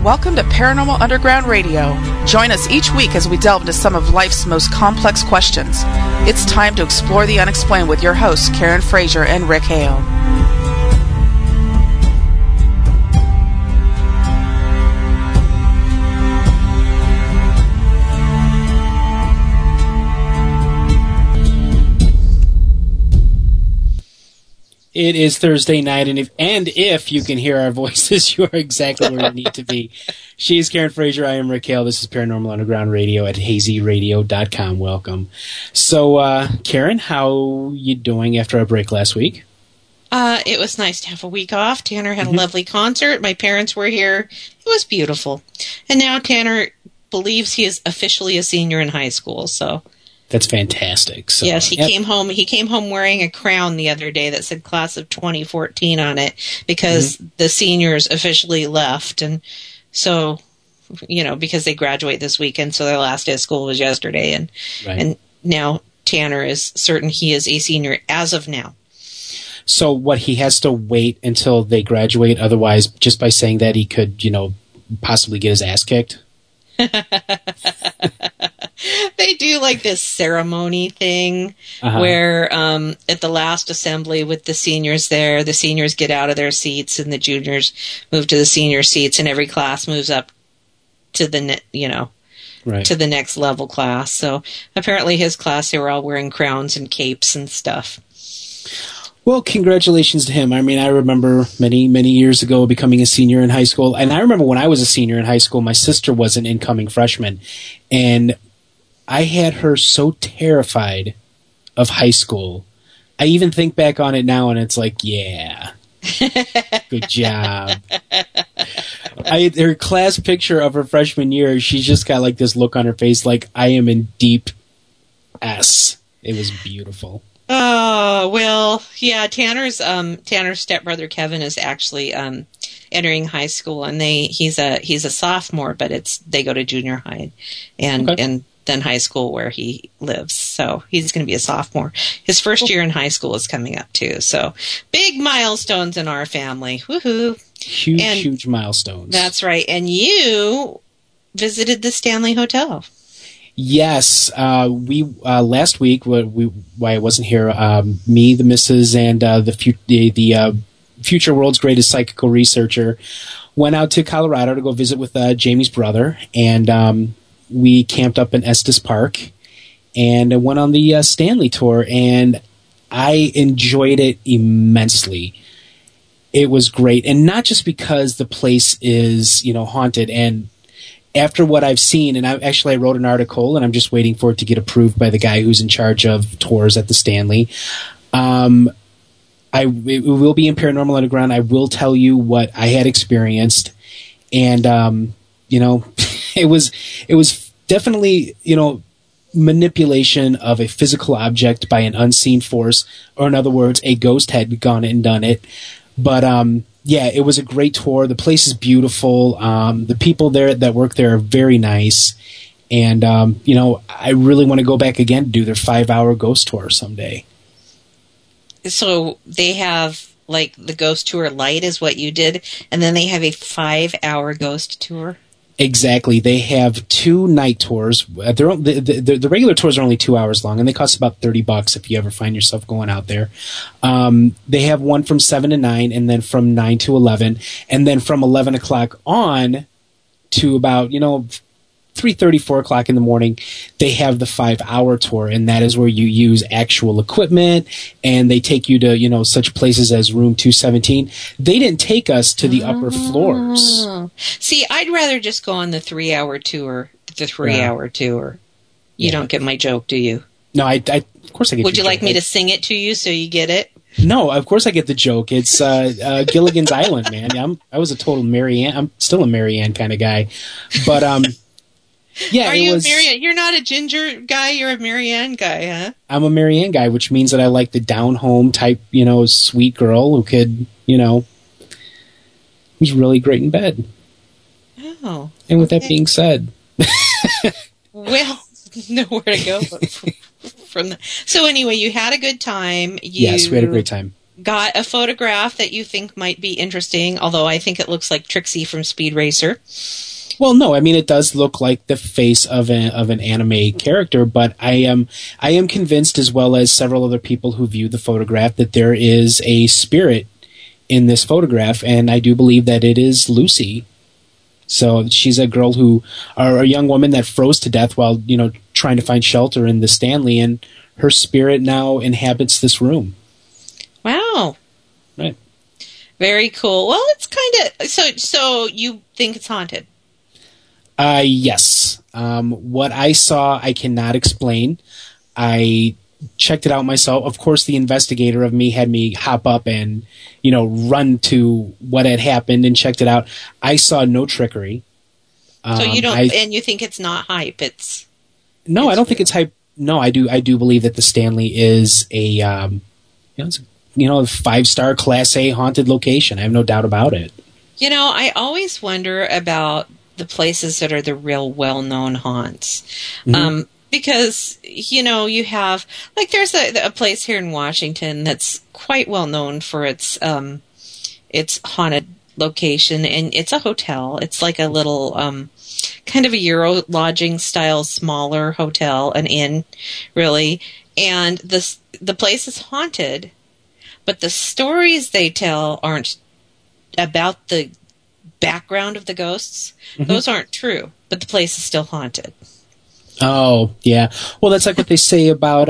Welcome to Paranormal Underground Radio. Join us each week as we delve into some of life's most complex questions. It's time to explore the unexplained with your hosts, Karen Frazier and Rick Hale. It is Thursday night, and if you can hear our voices, you are exactly where you need to be. She is Karen Frazier. I am Rick Hale. This is Paranormal Underground Radio at hazyradio.com. Welcome. So, Karen, how you doing after our break last week? It was nice to have a week off. Tanner had a lovely concert. My parents were here. It was beautiful. And now Tanner believes he is officially a senior in high school, so... That's fantastic. So, yes, he came home. He came home wearing a crown the other day that said "Class of 2014" on it because the seniors officially left, and so because they graduate this weekend, so their last day of school was yesterday, and now Tanner is certain he is a senior as of now. So what, he has to wait until they graduate? Otherwise, just by saying that, he could possibly get his ass kicked. They do like this ceremony thing where at the last assembly with the seniors there, the seniors get out of their seats and the juniors move to the senior seats, and every class moves up to the to the next level class. So apparently his class, they were all wearing crowns and capes and stuff. Well, congratulations to him. I mean, I remember many, many years ago becoming a senior in high school. And I remember when I was a senior in high school, my sister was an incoming freshman. And I had her so terrified of high school. I even think back on it now and it's like, yeah, good job. Her class picture of her freshman year, she's just got like this look on her face like, I am in deep S. It was beautiful. Oh, well, yeah, Tanner's stepbrother Kevin is actually entering high school, and he's a sophomore, but they go to junior high and then high school where he lives. So he's going to be a sophomore. His first year in high school is coming up too. So big milestones in our family. Woohoo. Huge milestones. That's right. And you visited the Stanley Hotel. Yes, we last week. Why I wasn't here. Me, the missus, and the future world's greatest psychical researcher went out to Colorado to go visit with Jamie's brother, and we camped up in Estes Park and went on the Stanley tour, and I enjoyed it immensely. It was great, and not just because the place is haunted and. After what I've seen, and I wrote an article, and I'm just waiting for it to get approved by the guy who's in charge of tours at the Stanley. It will be in Paranormal Underground. I will tell you what I had experienced, and it was definitely manipulation of a physical object by an unseen force, or in other words, a ghost had gone and done it. But yeah, it was a great tour. The place is beautiful. The people there that work there are very nice. And, I really want to go back again to do their 5-hour ghost tour someday. So they have, like, the ghost tour light is what you did, and then they have a 5-hour ghost tour? Exactly. They have 2 night tours. The regular tours are only 2 hours long, and they cost about $30 if you ever find yourself going out there. They have one from 7 to 9, and then from 9 to 11, and then from 11 o'clock on to about 3:30, 4 o'clock in the morning, they have the 5-hour tour, and that is where you use actual equipment, and they take you to, such places as room 217. They didn't take us to the upper floors. See, I'd rather just go on the 3-hour tour, You don't get my joke, do you? No, I of course I get. Would you like me to sing it to you so you get it? No, of course I get the joke. It's Gilligan's Island, man. I was a total Marianne. I'm still a Marianne kind of guy, but yeah. Are you a Marianne? You're not a Ginger guy. You're a Marianne guy, huh? I'm a Marianne guy, which means that I like the down home type, sweet girl who could, who's really great in bed. Oh. And with that being said, well, nowhere to go from that. So anyway, you had a good time. Yes, we had a great time. got a photograph that you think might be interesting, although I think it looks like Trixie from Speed Racer. Well, no, I mean, it does look like the face of an anime character, but I am convinced, as well as several other people who viewed the photograph, that there is a spirit in this photograph, and I do believe that it is Lucy. So she's a girl or a young woman that froze to death while, trying to find shelter in the Stanley, and her spirit now inhabits this room. Wow. Right. Very cool. Well, it's kind of, so you think it's haunted? Yes. What I saw, I cannot explain. I checked it out myself. Of course, the investigator of me had me hop up and, run to what had happened and checked it out. I saw no trickery. So you don't, and you think it's not hype? I don't think it's hype. No, I do believe that the Stanley is a, it's a 5-star Class A haunted location. I have no doubt about it. I always wonder about the places that are the real well-known haunts. Mm-hmm. Because, you have, like, there's a place here in Washington that's quite well known for its haunted location, and it's a hotel. It's like a little, kind of a Euro lodging style, smaller hotel, an inn, really. And the place is haunted, but the stories they tell aren't about the background of the ghosts. Mm-hmm. Those aren't true, but the place is still haunted. Oh, yeah. Well, that's like what they say about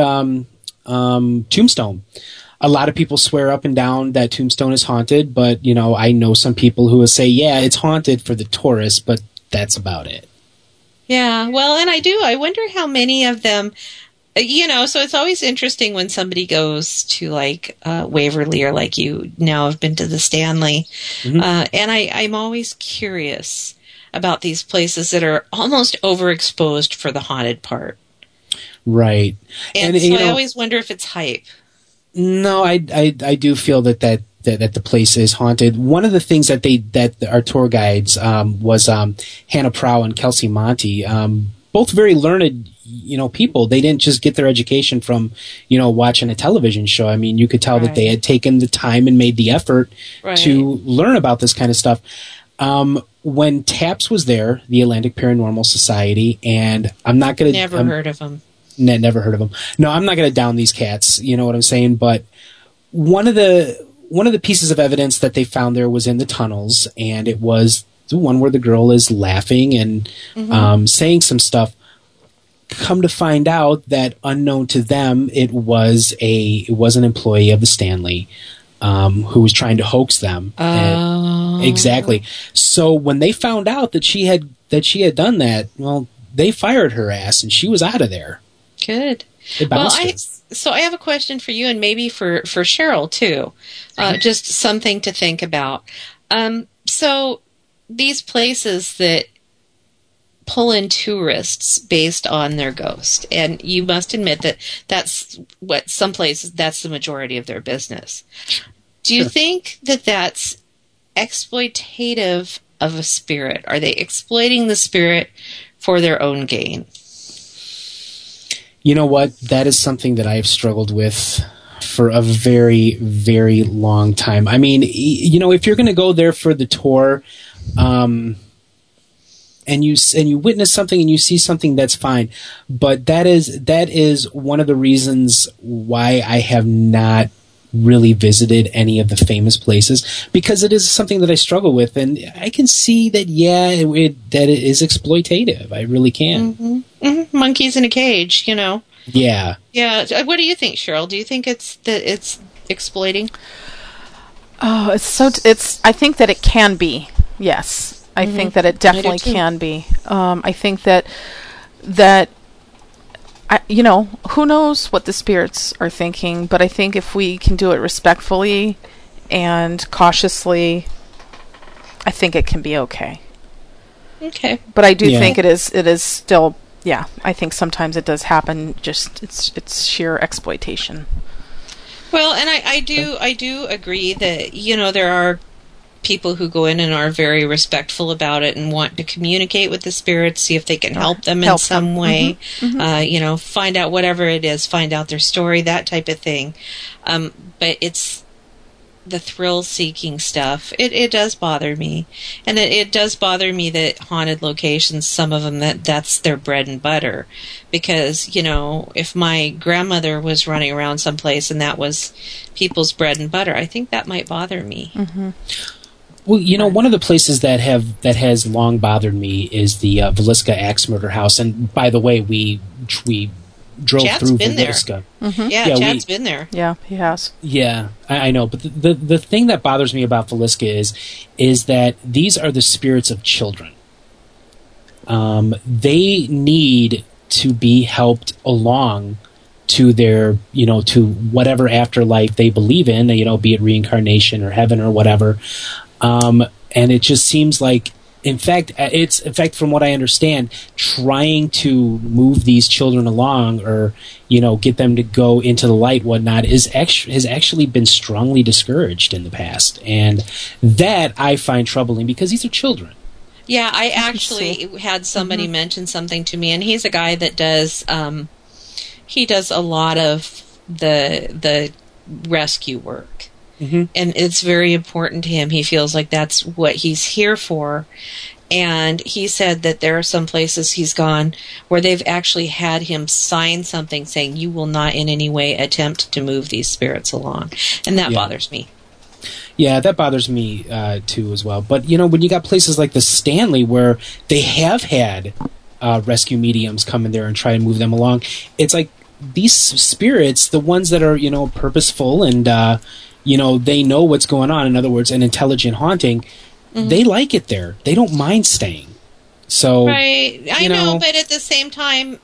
Tombstone. A lot of people swear up and down that Tombstone is haunted, but, I know some people who will say, yeah, it's haunted for the tourists, but that's about it. Yeah, well, and I wonder how many of them, so it's always interesting when somebody goes to, like, Waverly, or like you now have been to the Stanley. Mm-hmm. And I'm always curious about these places that are almost overexposed for the haunted part. Right. And so I always wonder if it's hype. No, I do feel that the place is haunted. One of the things that our tour guides was Hannah Prow and Kelsey Monty, both very learned people. They didn't just get their education from watching a television show. I mean, you could tell that they had taken the time and made the effort to learn about this kind of stuff. When TAPS was there, the Atlantic Paranormal Society, and I'm not going to never heard of them. Never heard of them. No, I'm not going to down these cats. You know what I'm saying? But one of the pieces of evidence that they found there was in the tunnels, and it was the one where the girl is laughing and saying some stuff. Come to find out that, unknown to them, it was an employee of the Stanley who was trying to hoax them. Exactly. So when they found out that she had done that, well, they fired her ass and she was out of there. Good. Well, I have a question for you, and maybe for Cheryl too. Just something to think about. So these places that pull in tourists based on their ghost, and you must admit that that's what some places, that's the majority of their business. Do you think that that's exploitative of a spirit? Are they exploiting the spirit for their own gain? You know what? That is something that I have struggled with for a very, very long time. I mean, if you're going to go there for the tour, and you witness something and you see something, that's fine. But that is one of the reasons why I have not really visited any of the famous places, because it is something that I struggle with, and I can see that that it is exploitative. I really can. Mm-hmm. Mm-hmm. Monkeys in a cage, Yeah. Yeah. What do you think, Cheryl? Do you think it's exploiting? Oh, I think that it can be. Yes. I think that it definitely can be. I think that who knows what the spirits are thinking, but I think if we can do it respectfully and cautiously, I think it can be okay. Okay. But I do think it is still, I think sometimes it does happen, just it's sheer exploitation. Well, and I do agree that, there are people who go in and are very respectful about it and want to communicate with the spirits, see if they can help them in some way, find out whatever it is, find out their story, that type of thing. But it's the thrill-seeking stuff, it does bother me. And it does bother me that haunted locations, some of them, that's their bread and butter. Because, if my grandmother was running around someplace and that was people's bread and butter, I think that might bother me. Mm-hmm. Well, one of the places that has long bothered me is the Villisca Axe Murder House. And by the way, we drove Chad's through been Villisca. There. Mm-hmm. Yeah, Chad's been there. Yeah, he has. Yeah, I know. But the thing that bothers me about Villisca is that these are the spirits of children. They need to be helped along to their, to whatever afterlife they believe in, be it reincarnation or heaven or whatever. And it just seems like, in fact, from what I understand, trying to move these children along or, get them to go into the light, whatnot, has actually been strongly discouraged in the past. And that I find troubling because these are children. Yeah, I actually had somebody mention something to me, and he's a guy that does, he does a lot of the rescue work. Mm-hmm. And it's very important to him. He feels like that's what he's here for. And he said that there are some places he's gone where they've actually had him sign something saying, you will not in any way attempt to move these spirits along. And that bothers me. Yeah, that bothers me too as well. But, when you got places like the Stanley where they have had rescue mediums come in there and try and move them along, it's like these spirits, the ones that are, purposeful and... they know what's going on. In other words, an intelligent haunting. Mm-hmm. They like it there. They don't mind staying. So, right, I know, but at the same time,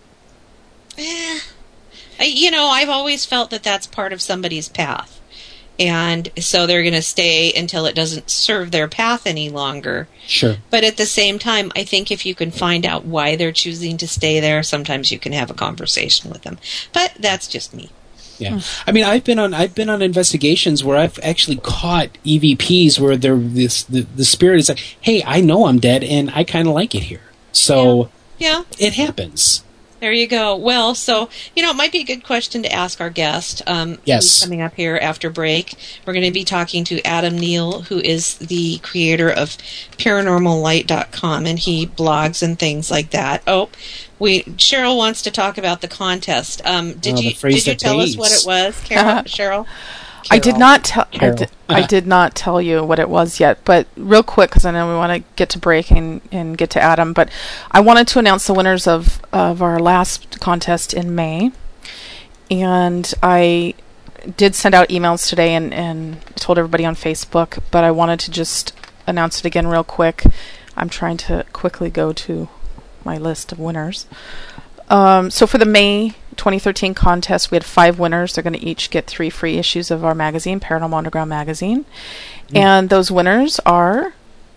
I've always felt that that's part of somebody's path, and so they're going to stay until it doesn't serve their path any longer. Sure. But at the same time, I think if you can find out why they're choosing to stay there, sometimes you can have a conversation with them. But that's just me. Yeah, I mean, I've been on investigations where I've actually caught EVPs where the spirit is like, "Hey, I know I'm dead, and I kind of like it here." So yeah, it happens. There you go. Well, so, it might be a good question to ask our guest. Yes. Who's coming up here after break. We're going to be talking to Adam Neal, who is the creator of ParanormalLight.com, and he blogs and things like that. Oh, Cheryl wants to talk about the contest. Did you tell us what it was, Cheryl? I did not tell. I did not tell you what it was yet. But real quick, because I know we want to get to break and get to Adam. But I wanted to announce the winners of our last contest in May, and I did send out emails today and told everybody on Facebook. But I wanted to just announce it again real quick. I'm trying to quickly go to my list of winners. So for the May 2013 contest, we had 5 winners. They're going to each get 3 free issues of our magazine, Paranormal Underground magazine. And those winners are...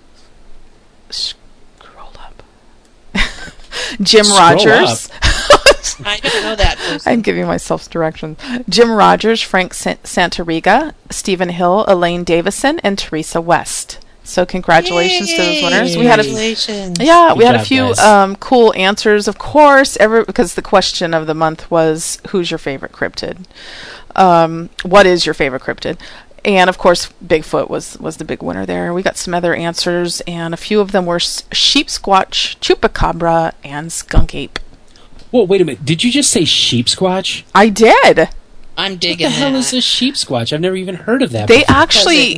Scroll up. Jim Rogers. I don't know that person. I'm giving myself directions. Jim Rogers, Frank Santariga, Stephen Hill, Elaine Davison, and Teresa West. So congratulations to those winners. We had a few cool answers, of course, because the question of the month was, who's your favorite cryptid? What is your favorite cryptid? And, of course, Bigfoot was the big winner there. We got some other answers, and a few of them were sheep squatch, chupacabra, and skunk ape. Whoa, wait a minute. Did you just say sheep squatch? I did. I'm digging that. What the hell is a sheep squatch? I've never even heard of that. They actually,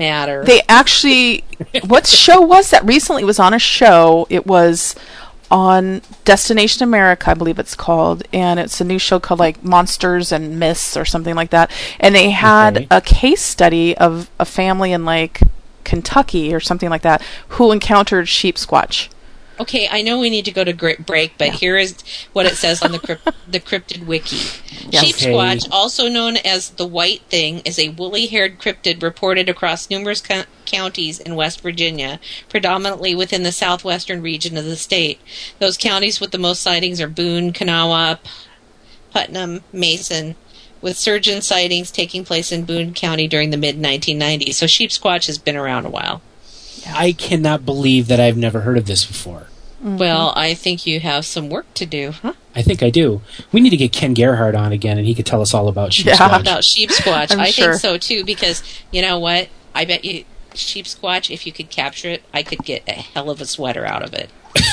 what show was that? Recently it was on a show. It was on Destination America, I believe it's called, and it's a new show called like Monsters and Myths or something like that. And they had a case study of a family in like Kentucky or something like that who encountered sheep squatch. Okay, I know we need to go to break, but here is what it says on the cryptid wiki. Yes. Sheep squatch, also known as the white thing, is a woolly-haired cryptid reported across numerous counties in West Virginia, predominantly within the southwestern region of the state. Those counties with the most sightings are Boone, Kanawha, Putnam, Mason, with surgeon sightings taking place in Boone County during the mid-1990s. So sheep squatch has been around a while. I cannot believe that I've never heard of this before. Mm-hmm. Well, I think you have some work to do, huh? I think I do. We need to get Ken Gerhardt on again, and he could tell us all about sheep squatch. About sheep squatch. I think so, too, because, you know what? I bet you sheep squatch, if you could capture it, I could get a hell of a sweater out of it.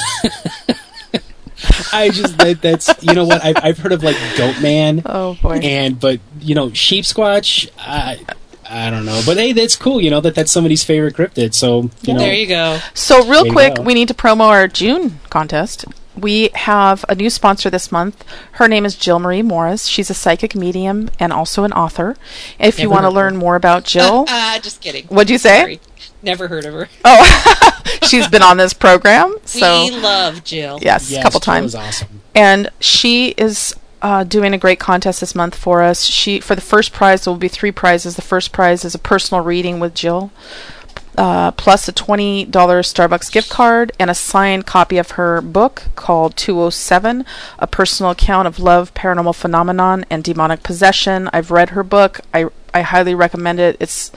That's you know what, I've heard of like goat man. Oh boy. But sheep squatch, I don't know, but hey, that's cool. That's somebody's favorite cryptid. So there you go. So real quick, we need to promo our June contest. We have a new sponsor this month. Her name is Jill Marie Morris. She's a psychic medium and also an author. If you want to learn more about Jill... just kidding. What'd you say? Sorry. Never heard of her. Oh, she's been on this program. So. We love Jill. Yes, a couple times. Jill is awesome. And she is doing a great contest this month for us. For the first prize, there will be 3 prizes. The first prize is a personal reading with Jill, plus a $20 Starbucks gift card and a signed copy of her book called 207, A Personal Account of Love, Paranormal Phenomenon, and Demonic Possession. I've read her book. I highly recommend it.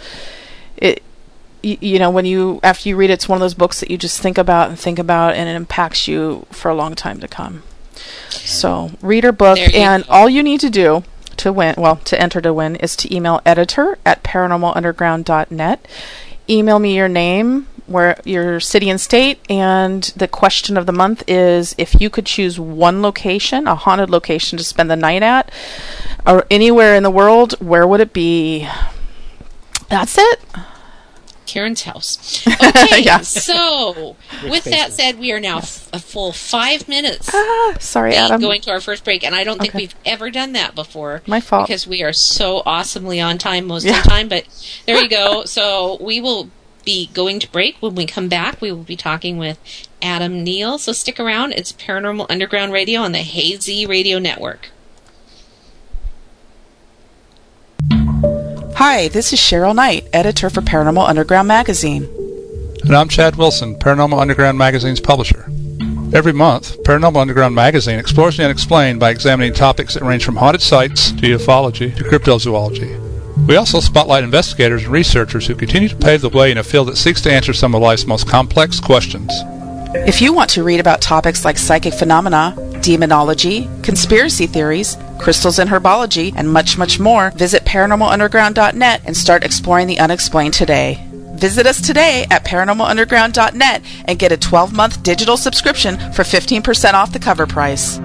After you read it, it's one of those books that you just think about, and it impacts you for a long time to come. So read her book, and all you need to do to enter to win, is to email editor@paranormalunderground.net. Email me your name, where your city and state, and the question of the month is, if you could choose one location, a haunted location to spend the night at, or anywhere in the world, where would it be? That's it. Karen's house. Okay, yeah. So with that said, we are now a full 5 minutes. Sorry, Adam. Going to our first break, and I don't think we've ever done that before. My fault. Because we are so awesomely on time most of the time, but there you go. So we will be going to break. When we come back, we will be talking with Adam Neal. So stick around. It's Paranormal Underground Radio on the Hazy Radio Network. Hi, this is Cheryl Knight, editor for Paranormal Underground Magazine. And I'm Chad Wilson, Paranormal Underground Magazine's publisher. Every month, Paranormal Underground Magazine explores the unexplained by examining topics that range from haunted sites to ufology to cryptozoology. We also spotlight investigators and researchers who continue to pave the way in a field that seeks to answer some of life's most complex questions. If you want to read about topics like psychic phenomena, demonology, conspiracy theories, crystals and herbology, and much, much more, visit paranormalunderground.net and start exploring the unexplained today. Visit us today at paranormalunderground.net and get a 12-month digital subscription for 15% off the cover price.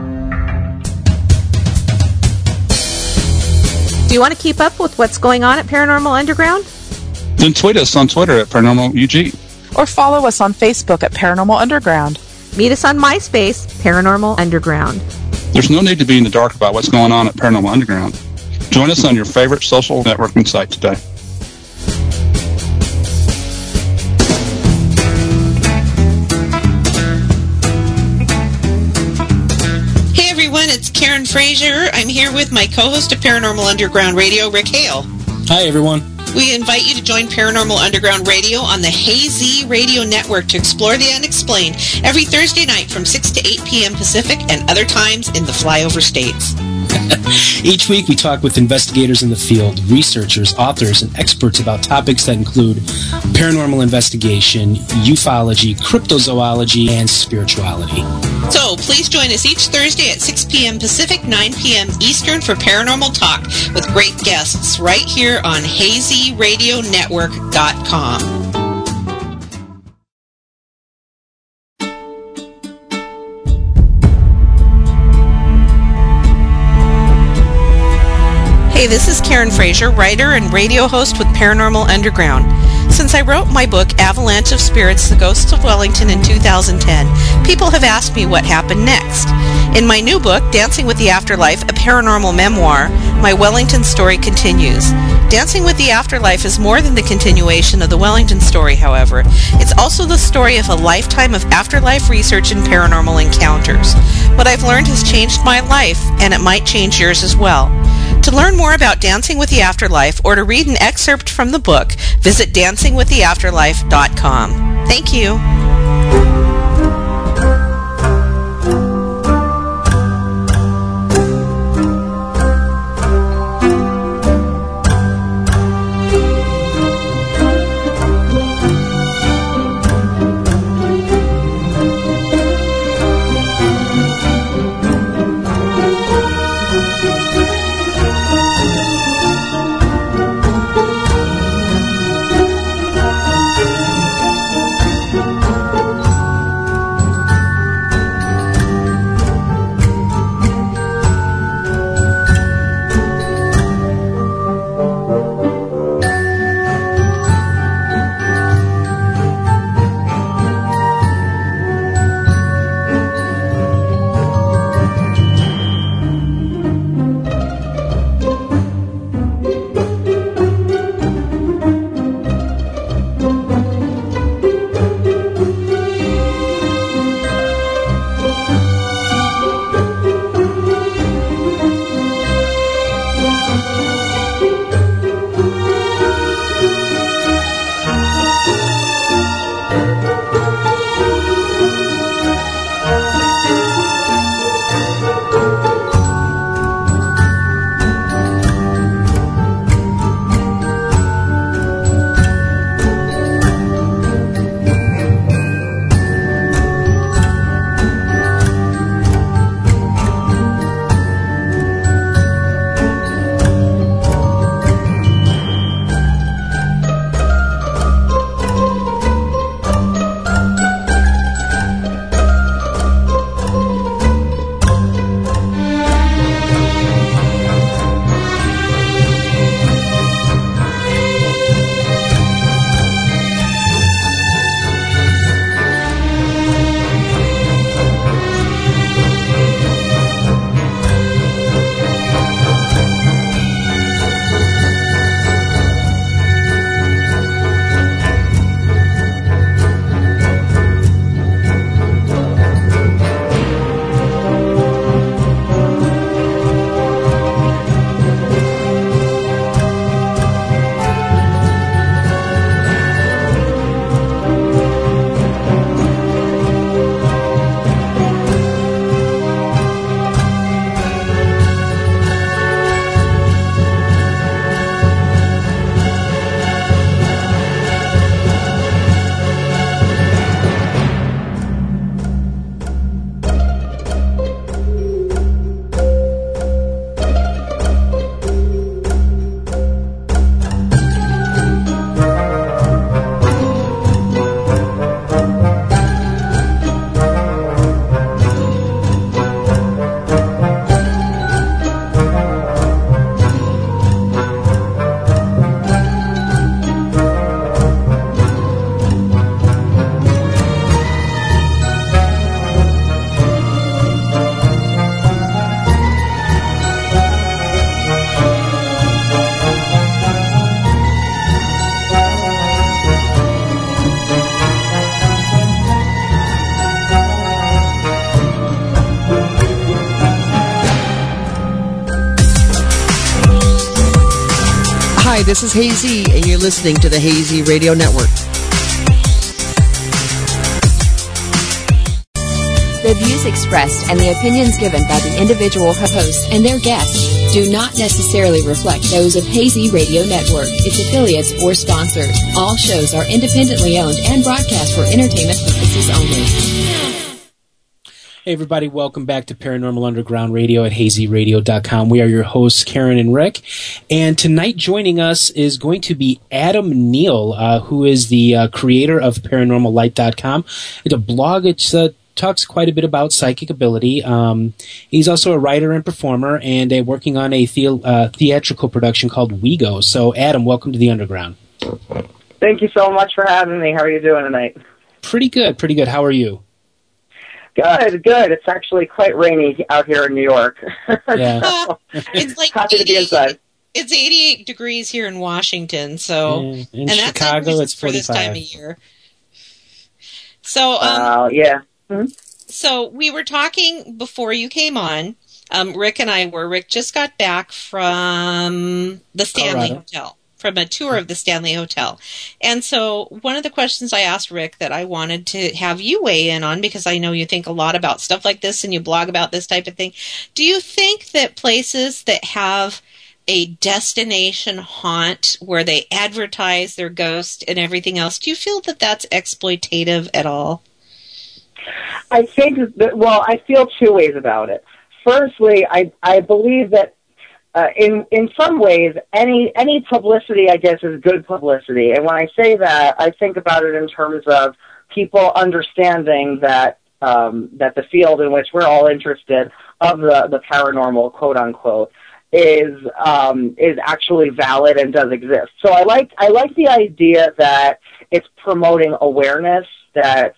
Do you want to keep up with what's going on at Paranormal Underground? Then tweet us on Twitter at ParanormalUG. Or follow us on Facebook at Paranormal Underground. Meet us on MySpace, Paranormal Underground. There's no need to be in the dark about what's going on at Paranormal Underground. Join us on your favorite social networking site today. Hey everyone, it's Karen Frazier. I'm here with my co-host of Paranormal Underground Radio, Rick Hale. Hi everyone. We invite you to join Paranormal Underground Radio on the Hazy Radio Network to explore the unexplained every Thursday night from 6 to 8 p.m. Pacific and other times in the flyover states. Each week we talk with investigators in the field, researchers, authors, and experts about topics that include paranormal investigation, ufology, cryptozoology, and spirituality. So please join us each Thursday at 6 p.m. Pacific, 9 p.m. Eastern for Paranormal Talk with great guests right here on HazyRadioNetwork.com. Hey, this is Karen Frazier, writer and radio host with Paranormal Underground. Since I wrote my book, Avalanche of Spirits, The Ghosts of Wellington in 2010, people have asked me what happened next. In my new book, Dancing with the Afterlife, a paranormal memoir, my Wellington story continues. Dancing with the Afterlife is more than the continuation of the Wellington story, however. It's also the story of a lifetime of afterlife research and paranormal encounters. What I've learned has changed my life, and it might change yours as well. To learn more about Dancing with the Afterlife or to read an excerpt from the book, visit dancingwiththeafterlife.com. Thank you. this is Hazy, and you're listening to the Hazy Radio Network. The views expressed and the opinions given by the individual hosts and their guests do not necessarily reflect those of Hazy Radio Network, its affiliates, or sponsors. All shows are independently owned and broadcast for entertainment purposes only. Hey everybody, welcome back to Paranormal Underground Radio at hazyradio.com. We are your hosts, Karen and Rick. And tonight joining us is going to be Adam Neal, who is the creator of ParanormalLight.com. It's a blog. It's talks quite a bit about psychic ability. He's also a writer and performer and working on a theatrical production called WeGo. So, Adam, welcome to the Underground. Thank you so much for having me. How are you doing tonight? Pretty good. How are you? Good. It's actually quite rainy out here in New York. Yeah. It's like happy to be inside. It's 88 degrees here in Washington, so in Chicago it's 45 for this time of year. So, yeah. Mm-hmm. So we were talking before you came on. Rick and I were. Rick just got back from the Stanley Hotel, from a tour of the Stanley Hotel. And so one of the questions I asked Rick that I wanted to have you weigh in on, because I know you think a lot about stuff like this and you blog about this type of thing. Do you think that places that have a destination haunt where they advertise their ghost and everything else, do you feel that that's exploitative at all? I think that, well, I feel two ways about it. Firstly, I believe that in some ways, any publicity, I guess, is good publicity. And when I say that, I think about it in terms of people understanding that that the field in which we're all interested of the paranormal, quote unquote, is actually valid and does exist. So I like the idea that it's promoting awareness that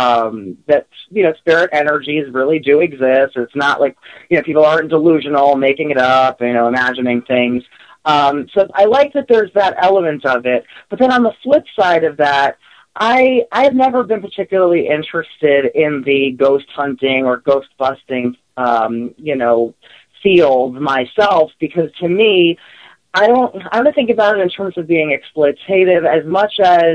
spirit energies really do exist. It's not like people aren't delusional, making it up, imagining things. So I like that there's that element of it. But then on the flip side of that, I've never been particularly interested in the ghost hunting or ghost busting field myself, because to me, I don't think about it in terms of being exploitative as much as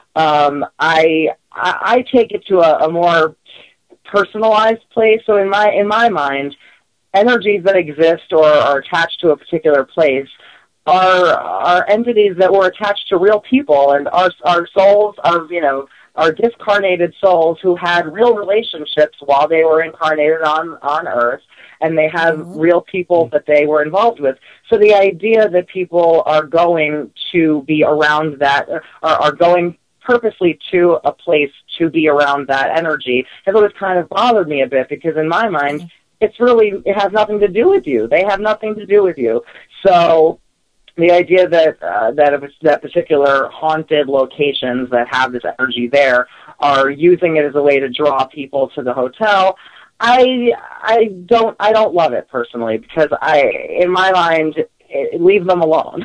I take it to a more personalized place. So in my mind, energies that exist or are attached to a particular place are entities that were attached to real people, and our souls of our discarnated souls who had real relationships while they were incarnated on Earth, and they have real people that they were involved with. So the idea that people are going to be around that, are going purposely to a place to be around that energy has always kind of bothered me a bit, because in my mind, it has nothing to do with you. They have nothing to do with you. So the idea that particular haunted locations that have this energy there are using it as a way to draw people to the hotel, I don't love it personally, because in my mind, leave them alone.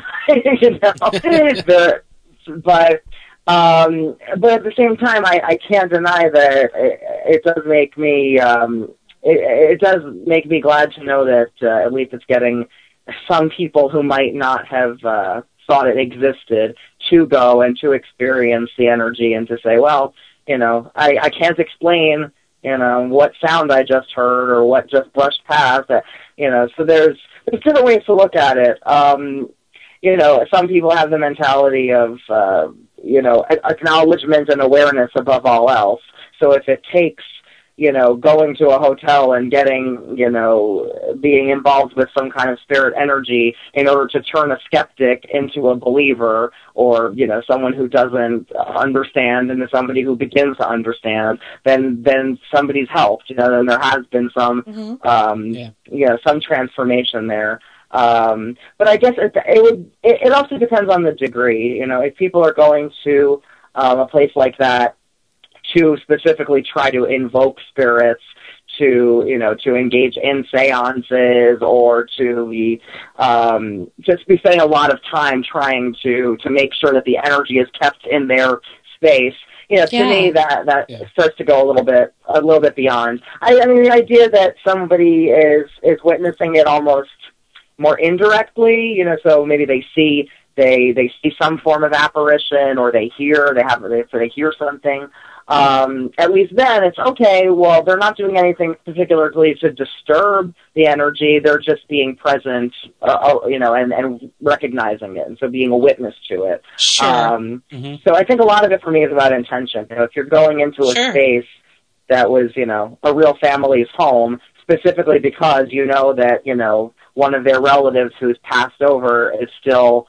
But at the same time, I can't deny that it does make me it does make me glad to know that at least it's getting some people who might not have thought it existed to go and to experience the energy and to say, well, I can't explain what sound I just heard or what just brushed past. So there's different ways to look at it. Some people have the mentality of acknowledgement and awareness above all else. So if it takes, going to a hotel and getting, being involved with some kind of spirit energy in order to turn a skeptic into a believer, or, someone who doesn't understand into somebody who begins to understand, then somebody's helped, and there has been some, some transformation there. But I guess it also depends on the degree. If people are going to a place like that to specifically try to invoke spirits, to engage in seances, or to be just be spending a lot of time trying to make sure that the energy is kept in their space. To me, that starts to go a little bit beyond. I mean, the idea that somebody is witnessing it almost more indirectly, so maybe they see they see some form of apparition, or they hear something. At least then it's okay. Well, they're not doing anything particularly to disturb the energy. They're just being present, and recognizing it, and so being a witness to it. Sure. So I think a lot of it for me is about intention. If you're going into a space that was, a real family's home, specifically because that, one of their relatives who's passed over is still,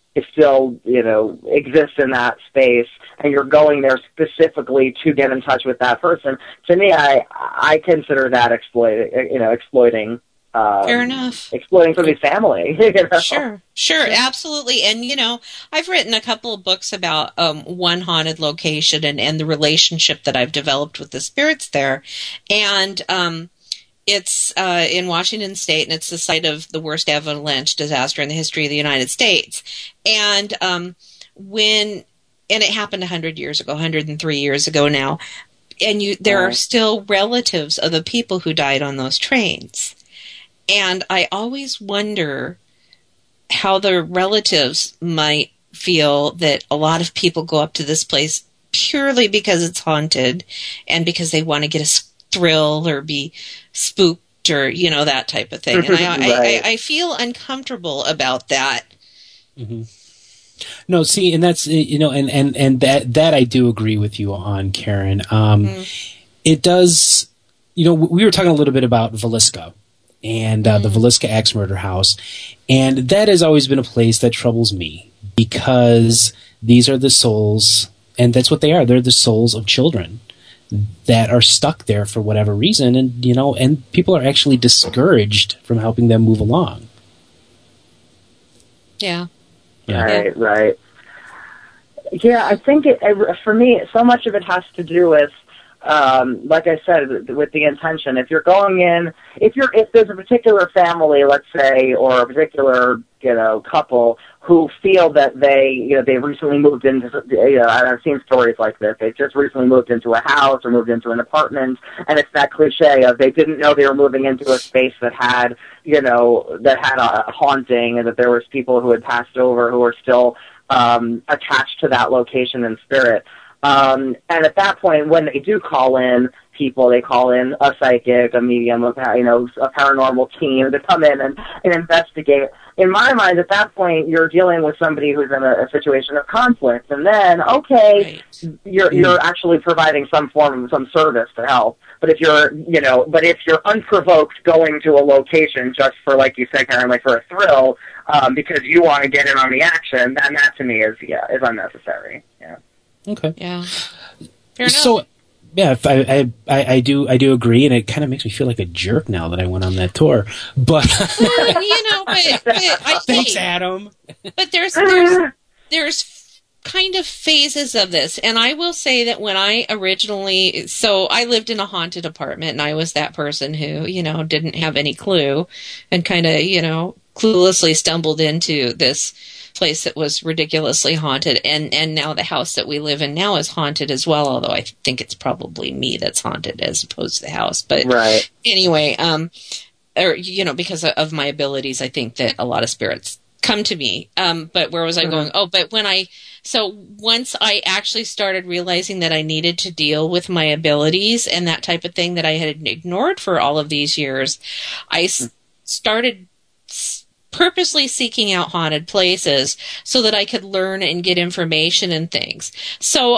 exists in that space, and you're going there specifically to get in touch with that person. To me, I consider that exploiting. Fair enough. Exploiting somebody's family. Sure, absolutely. And, I've written a couple of books about one haunted location and the relationship that I've developed with the spirits there. And it's in Washington State, and it's the site of the worst avalanche disaster in the history of the United States. And and it happened 103 years ago now, and there are still relatives of the people who died on those trains. And I always wonder how the relatives might feel that a lot of people go up to this place purely because it's haunted and because they want to get a thrill or be spooked or, that type of thing. And I feel uncomfortable about that. Mm-hmm. No, see, and that's, and that I do agree with you on, Karen. It does, we were talking a little bit about Villisca and the Villisca Axe Murder House, and that has always been a place that troubles me because these are the souls, and that's what they are. They're the souls of children that are stuck there for whatever reason, and and people are actually discouraged from helping them move along. Yeah. Right. Yeah, I think for me, so much of it has to do with, like I said, with the intention. If you're going in, if there's a particular family, let's say, or a particular couple who feel that they've recently moved into, I've seen stories like this. They just recently moved into a house or moved into an apartment, and it's that cliche of they didn't know they were moving into a space that had, that had a haunting, and that there was people who had passed over who were still attached to that location in spirit. And at that point, when they do call in people, they call in a psychic, a medium, a paranormal team to come in and investigate. In my mind, at that point, you're dealing with somebody who's in a situation of conflict, and then, you're actually providing some service to help. But if you're unprovoked going to a location just for, like you said, Karen, like for a thrill, because you want to get in on the action, then that to me is unnecessary. Yeah. Okay. Yeah. Fair enough. So, yeah, I do agree, and it kind of makes me feel like a jerk now that I went on that tour. But but I think, thanks, Adam. But there's kind of phases of this, and I will say that when I I lived in a haunted apartment, and I was that person who didn't have any clue, and kind of cluelessly stumbled into this place that was ridiculously haunted, and now the house that we live in now is haunted as well, although I think it's probably me that's haunted as opposed to the house. But anyway, because of my abilities, I think that a lot of spirits come to me. But where was I going? Oh, but once I actually started realizing that I needed to deal with my abilities and that type of thing that I had ignored for all of these years, I started purposely seeking out haunted places so that I could learn and get information and things. So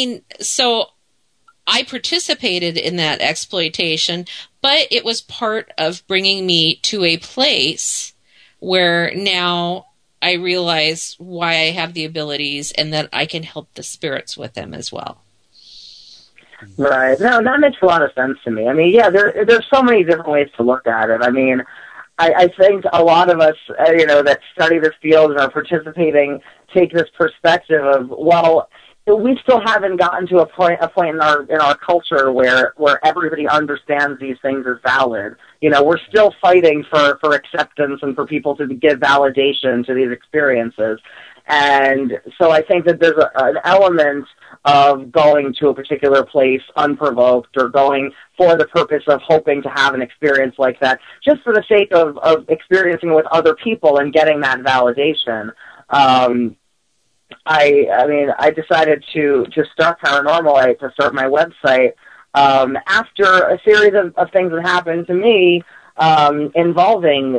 I participated in that exploitation, but it was part of bringing me to a place where now I realize why I have the abilities and that I can help the spirits with them as well. Right. No, that makes a lot of sense to me. I mean, yeah, there's so many different ways to look at it. I mean, I think a lot of us, that study this field and are participating, take this perspective of, well, we still haven't gotten to a point in our culture where everybody understands these things as valid. We're still fighting for acceptance and for people to give validation to these experiences. And so I think that there's an element of going to a particular place unprovoked or going for the purpose of hoping to have an experience like that, just for the sake of experiencing with other people and getting that validation. I decided to start Paranormal, to start my website, after a series of things that happened to me, involving,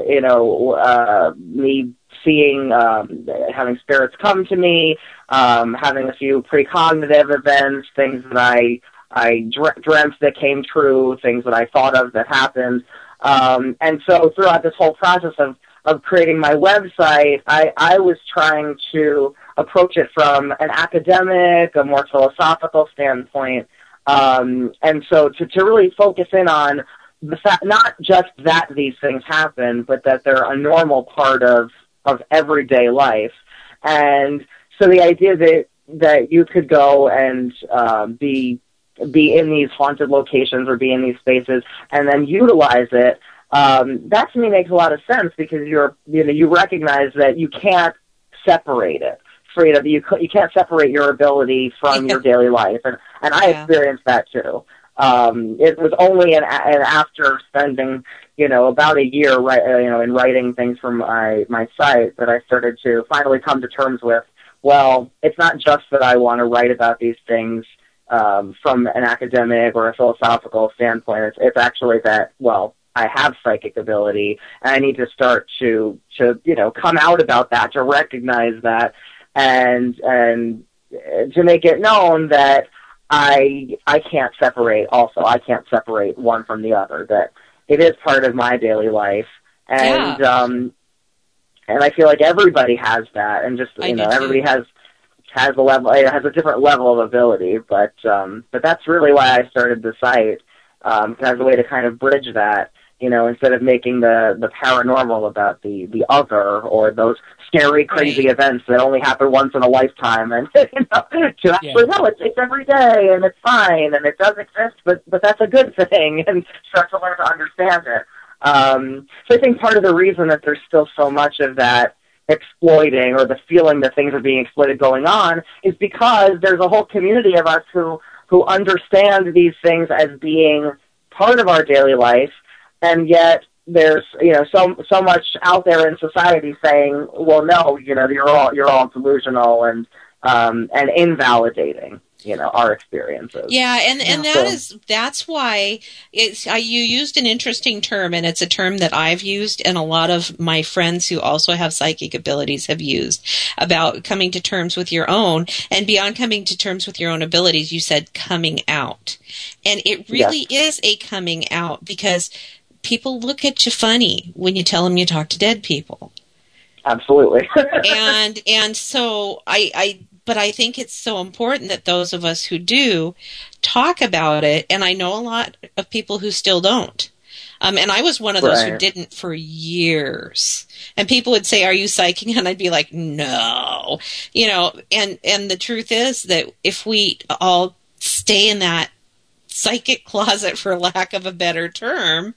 me seeing, having spirits come to me, having a few precognitive events, things that I dreamt that came true, things that I thought of that happened. And so throughout this whole process of creating my website, I was trying to approach it from an academic, a more philosophical standpoint. And so to really focus in on the fact, not just that these things happen, but that they're a normal part of everyday life. And so the idea that you could go and be in these haunted locations or be in these spaces and then utilize it, that to me makes a lot of sense, because you recognize that you can't separate it. You can't separate your ability from your daily life, and I experienced that too. It was only after spending about a year in writing things from my site that I started to finally come to terms with, well, it's not just that I want to write about these things from an academic or a philosophical standpoint. It's actually that, well, I have psychic ability, and I need to start to come out about that, to recognize that, and to make it known that I can't separate. Also, I can't separate one from the other. That it is part of my daily life, and and I feel like everybody has that, and just everybody has a level, has a different level of ability. But that's really why I started the site, as a way to kind of bridge that. Instead of making the paranormal about the other, or those scary, crazy events that only happen once in a lifetime, and to actually no, it's every day, and it's fine, and it does exist, but that's a good thing, and start to learn to understand it. So I think part of the reason that there's still so much of that exploiting, or the feeling that things are being exploited going on, is because there's a whole community of us who understand these things as being part of our daily life. And yet there's so much out there in society saying, well, no, you're all delusional and invalidating our experiences. Yeah, and that's why you used an interesting term, and it's a term that I've used, and a lot of my friends who also have psychic abilities have used, about coming to terms with your own. And beyond coming to terms with your own abilities, you said coming out, and it really is a coming out, because people look at you funny when you tell them you talk to dead people. Absolutely. and so but I think it's so important that those of us who do talk about it, and I know a lot of people who still don't. And I was one of those who didn't for years. And people would say, "Are you psychic?" And I'd be like, "No." And the truth is that if we all stay in that psychic closet, for lack of a better term,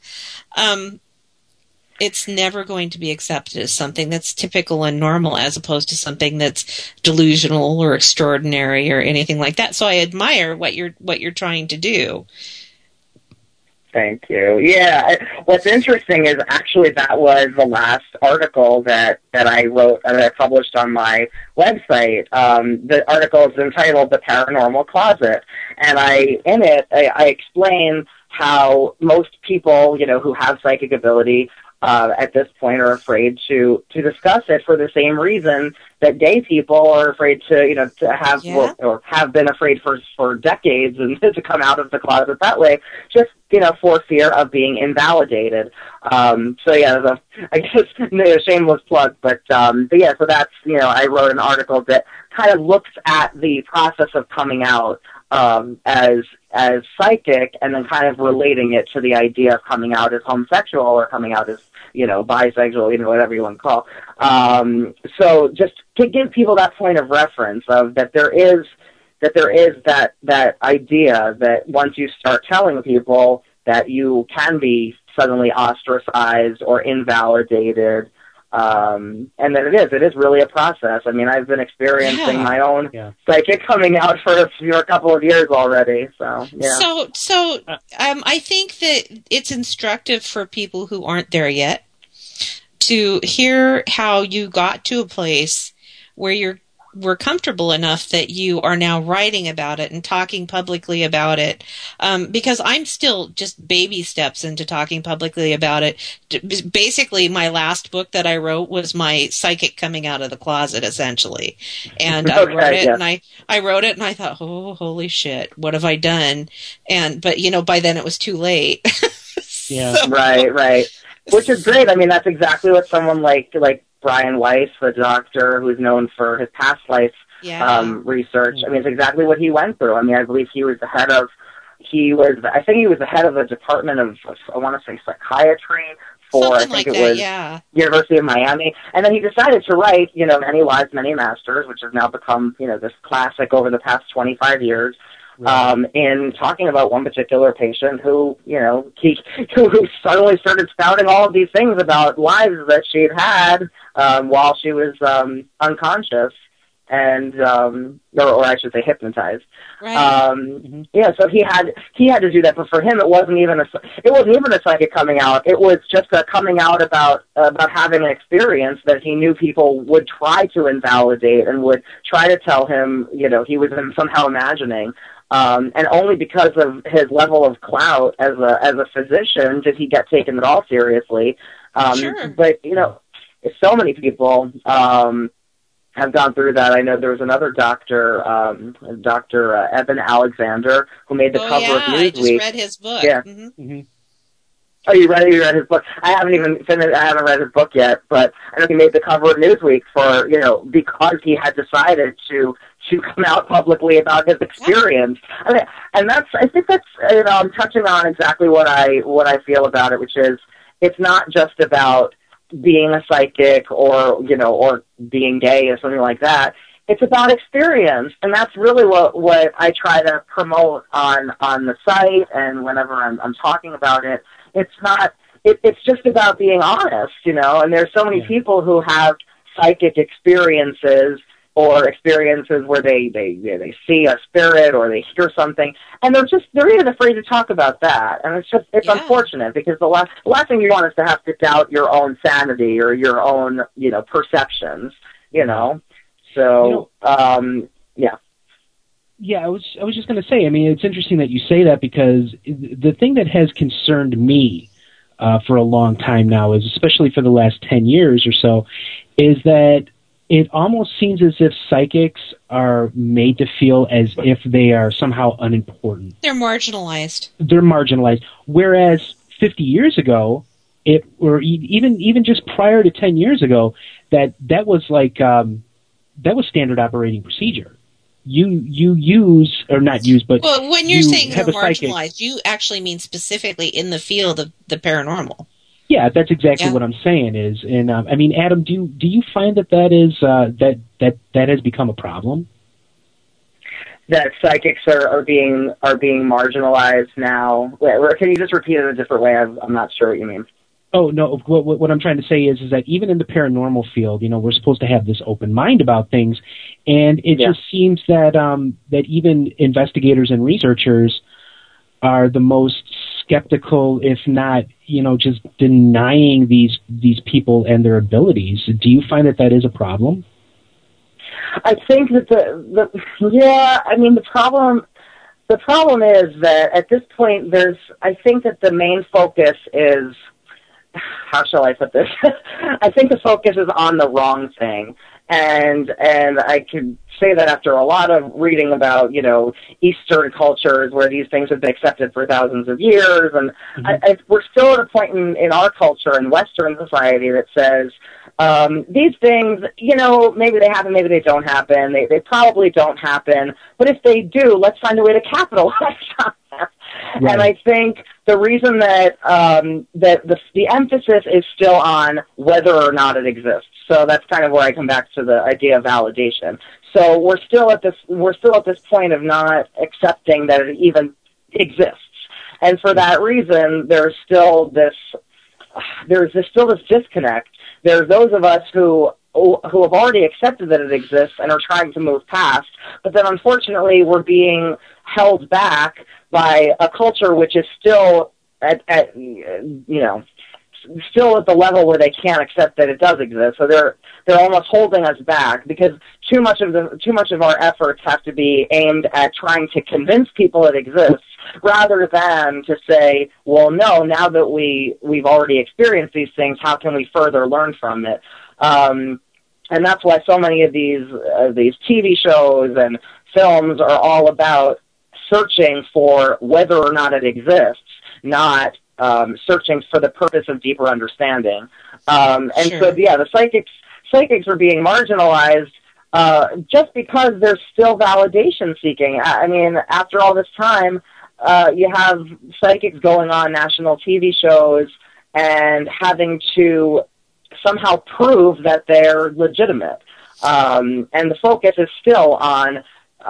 it's never going to be accepted as something that's typical and normal, as opposed to something that's delusional or extraordinary or anything like that. So I admire what you're trying to do. Thank you. Yeah, what's interesting is actually that was the last article that I wrote, that I published on my website. The article is entitled "The Paranormal Closet," and in it I explain how most people, who have psychic ability, at this point are afraid to discuss it, for the same reason that gay people are afraid to have or have been afraid for decades, and to come out of the closet that way, just for fear of being invalidated. So yeah, I guess a shameless plug, but yeah, so that's I wrote an article that kind of looks at the process of coming out as psychic, and then kind of relating it to the idea of coming out as homosexual, or coming out as bisexual, whatever you want to call. So just to give people that point of reference of that there is that idea that once you start telling people that you can be suddenly ostracized or invalidated, and that it is really a process. I mean, I've been experiencing my own psychic coming out for a couple of years already. So yeah. So I think that it's instructive for people who aren't there yet to hear how you got to a place we're comfortable enough that you are now writing about it and talking publicly about it, because I'm still just baby steps into talking publicly about it. Basically, my last book that I wrote was my psychic coming out of the closet, essentially. And I wrote it, and I wrote it, and I thought, oh, holy shit, what have I done? But by then it was too late. Yeah, So, right. Which is great. I mean, that's exactly what someone like Brian Weiss, the doctor who's known for his past life research. I mean, it's exactly what he went through. I mean, I believe he was the head of the department of, I want to say, psychiatry for, something I think like it was University of Miami. And then he decided to write, Many Lives, Many Masters, which has now become, this classic over the past 25 years. In talking about one particular patient who suddenly started spouting all of these things about lives that she'd had while she was unconscious and or I should say hypnotized. Right. Yeah, so he had to do that, but for him it wasn't even a psychic coming out. It was just a coming out about having an experience that he knew people would try to invalidate and would try to tell him, he was somehow imagining. And only because of his level of clout as a physician did he get taken at all seriously. Sure. But so many people have gone through that. I know there was another doctor, Dr. Eben Alexander, who made the cover of Newsweek. I just read his book. Yeah. Mm-hmm. Oh, you read his book? I haven't even finished. I haven't read his book yet, but I know he made the cover of Newsweek for because he had decided to come out publicly about his experience. I think that's I'm touching on exactly what I feel about it, which is it's not just about being a psychic or being gay or something like that. It's about experience, and that's really what I try to promote on the site and whenever I'm talking about it. It's not. It's just about being honest, And there's so many people who have psychic experiences or experiences where they see a spirit or they hear something, and they're even afraid to talk about that. And it's unfortunate because the last thing you want is to have to doubt your own sanity or your own perceptions, So Yeah, I was just going to say, I mean, it's interesting that you say that because the thing that has concerned me for a long time now is, especially for the last 10 years or so, is that it almost seems as if psychics are made to feel as if they are somehow unimportant. They're marginalized. Whereas 50 years ago, or even just prior to 10 years ago, that was like that was standard operating procedure. You use, or not use, but well, when you're saying they're marginalized, psychic. you actually mean specifically in the field of the paranormal. Yeah, that's exactly what I'm saying is, and I mean, Adam, do you find that is that has become a problem? That psychics are being marginalized now. Can you just repeat it a different way? I'm not sure what you mean. Oh no, what I'm trying to say is that even in the paranormal field, we're supposed to have this open mind about things, and it just seems that that even investigators and researchers are the most skeptical, if not, just denying these people and their abilities. Do you find that is a problem? I think that the problem is that at this point I think that the main focus is, how shall I put this? I think the focus is on the wrong thing. And I could say that after a lot of reading about, Eastern cultures where these things have been accepted for thousands of years. And we're still at a point in our culture, in Western society, that says these things, maybe they happen, maybe they don't happen. They probably don't happen. But if they do, let's find a way to capitalize on that. Right. And I think the reason that the emphasis is still on whether or not it exists. So that's kind of where I come back to the idea of validation. So we're still at this point of not accepting that it even exists. And for that reason, there's still this disconnect. There's those of us who have already accepted that it exists and are trying to move past, but then unfortunately we're being held back by a culture which is still still at the level where they can't accept that it does exist. So they're almost holding us back because too much of our efforts have to be aimed at trying to convince people it exists, rather than to say, well, no, now that we've already experienced these things, how can we further learn from it? And that's why so many of these TV shows and films are all about searching for whether or not it exists, not searching for the purpose of deeper understanding. And Sure. so, yeah, the psychics are being marginalized just because they're still validation seeking. I mean, after all this time, you have psychics going on national TV shows and having to somehow prove that they're legitimate. And the focus is still on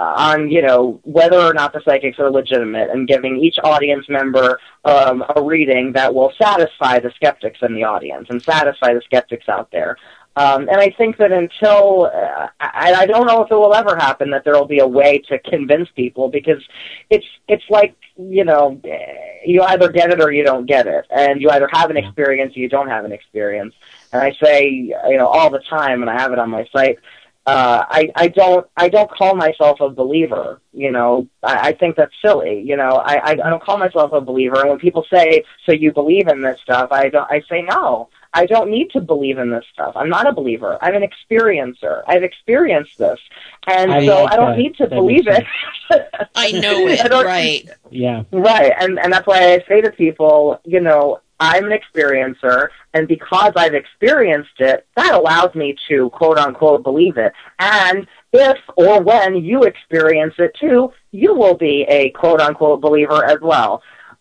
whether or not the psychics are legitimate, and giving each audience member a reading that will satisfy the skeptics in the audience and satisfy the skeptics out there. And I think that until, I don't know if it will ever happen that there will be a way to convince people, because it's like, you either get it or you don't get it. And you either have an experience or you don't have an experience. And I say, all the time, and I have it on my site, I don't call myself a believer. I think that's silly. I don't call myself a believer. And when people say, so you believe in this stuff, I say, no, I don't need to believe in this stuff. I'm not a believer. I'm an experiencer. I've experienced this. And I don't need to believe it. I know it, right. Yeah. Right. And that's why I say to people, I'm an experiencer, and because I've experienced it, that allows me to, quote-unquote, believe it. And if or when you experience it, too, you will be a, quote-unquote, believer as well.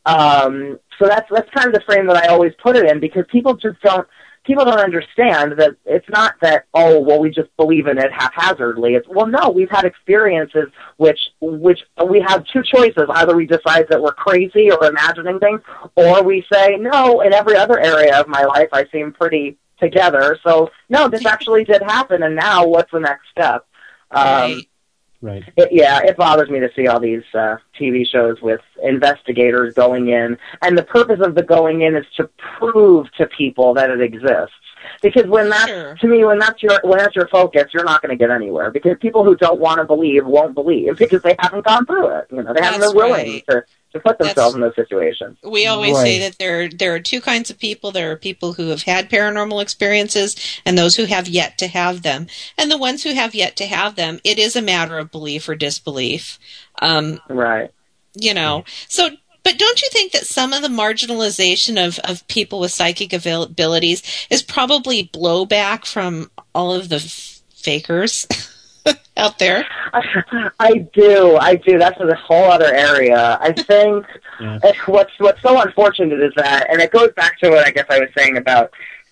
So that's kind of the frame that I always put it in, because people don't understand that it's not that, oh, well, we just believe in it haphazardly. It's, well, no, we've had experiences which we have two choices. Either we decide that we're crazy or imagining things, or we say, no, in every other area of my life I seem pretty together. So, no, this actually did happen, and now what's the next step? Right. It bothers me to see all these TV shows with investigators going in, and the purpose of the going in is to prove to people that it exists. Because when that's your focus, you're not going to get anywhere. Because people who don't want to believe won't believe because they haven't gone through it. They haven't been willing to put themselves in those situations. We always say that there are two kinds of people. There are people who have had paranormal experiences and those who have yet to have them. And the ones who have yet to have them, it is a matter of belief or disbelief. Right. So, but don't you think that some of the marginalization of people with psychic abilities is probably blowback from all of the fakers out there? I do. That's a whole other area. I think what's so unfortunate is that, and it goes back to what I guess I was saying about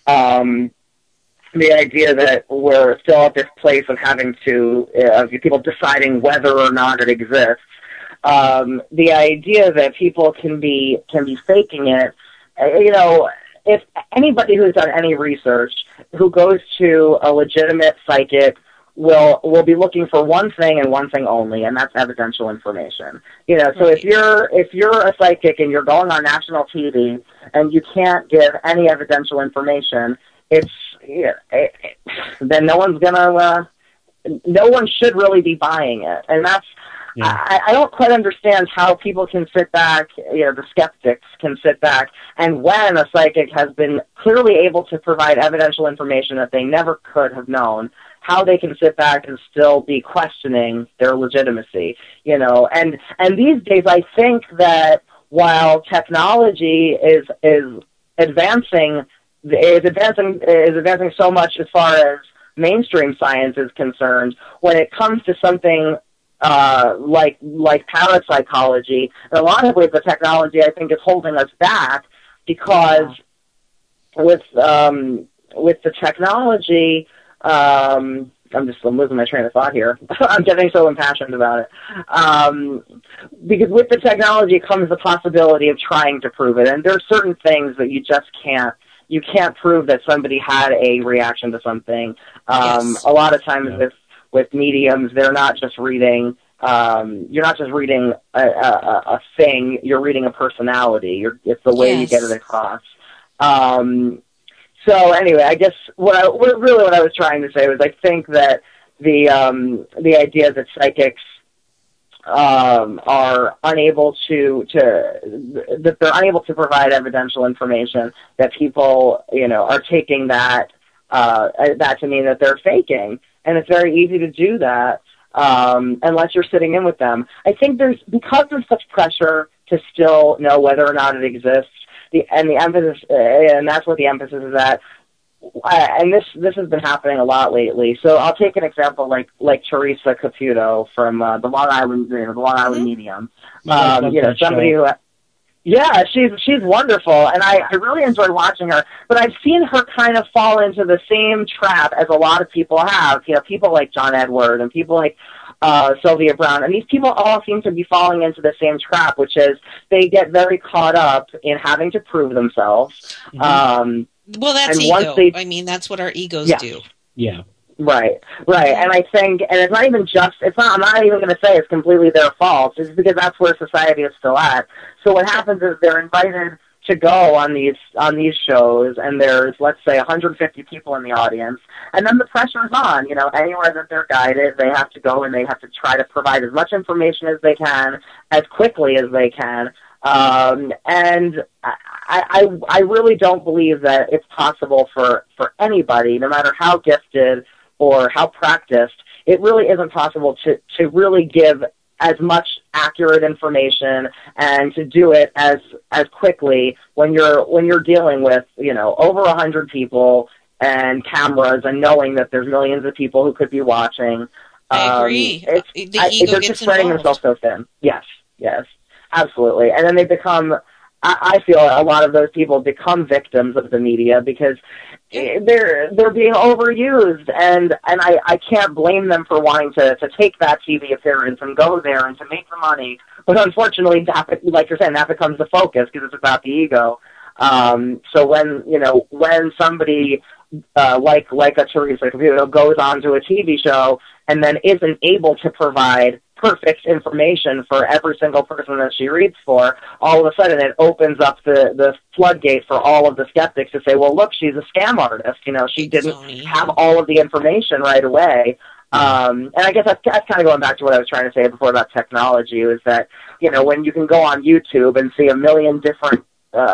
the idea that we're still at this place of having to, people deciding whether or not it exists. The idea that people can be faking it, if anybody who's done any research who goes to a legitimate psychic will be looking for one thing and one thing only, and that's evidential information. So if you're a psychic and you're going on national TV and you can't give any evidential information, then no one should really be buying it, and that's. Yeah. I don't quite understand how people can sit back, the skeptics can sit back, and when a psychic has been clearly able to provide evidential information that they never could have known, how they can sit back and still be questioning their legitimacy, And these days, I think that while technology is advancing so much as far as mainstream science is concerned, when it comes to something like parapsychology, in a lot of ways the technology, I think, is holding us back, because with the technology, I'm losing my train of thought here. I'm getting so impassioned about it. Because with the technology comes the possibility of trying to prove it, and there are certain things that you just can't. You can't prove that somebody had a reaction to something. A lot of times with mediums, they're not just reading. You're not just reading a thing. You're reading a personality. It's the way you get it across. So anyway, I guess what I was trying to say was I think that the idea that psychics are unable that they're unable to provide evidential information, that people, are taking that to mean that they're faking. And it's very easy to do that unless you're sitting in with them. I think because there's such pressure to still know whether or not it exists, the emphasis, and that's what the emphasis is at. And this has been happening a lot lately. So I'll take an example like Teresa Caputo from the Long Island Medium. Somebody who. Yeah, she's wonderful, and I really enjoy watching her. But I've seen her kind of fall into the same trap as a lot of people have. People like John Edward and people like Sylvia Brown, and these people all seem to be falling into the same trap, which is they get very caught up in having to prove themselves. Mm-hmm. Well, that's ego. That's what our egos do. Yeah. Right. And I think, and I'm not even going to say it's completely their fault, it's because that's where society is still at. So what happens is they're invited to go on these shows, and there's, let's say, 150 people in the audience, and then the pressure's on. Anywhere that they're guided, they have to go and they have to try to provide as much information as they can, as quickly as they can. And I really don't believe that it's possible for anybody, no matter how gifted or how practiced, it really isn't possible to really give as much accurate information and to do it as quickly when you're dealing with, over 100 people and cameras and knowing that there's millions of people who could be watching. I agree. The ego they're gets just spreading involved. themselves so thin. Yes. Absolutely. And then they become, I feel a lot of those people become victims of the media because they're being overused, and I can't blame them for wanting to take that TV appearance and go there and to make the money. But unfortunately, that, like you're saying, that becomes the focus because it's about the ego. So when somebody like a Teresa Caputo goes onto a TV show and then isn't able to provide perfect information for every single person that she reads for, all of a sudden it opens up the floodgate for all of the skeptics to say, well, look, she's a scam artist. She didn't have all of the information right away. And I guess that's kind of going back to what I was trying to say before about technology, is that, when you can go on YouTube and see a million different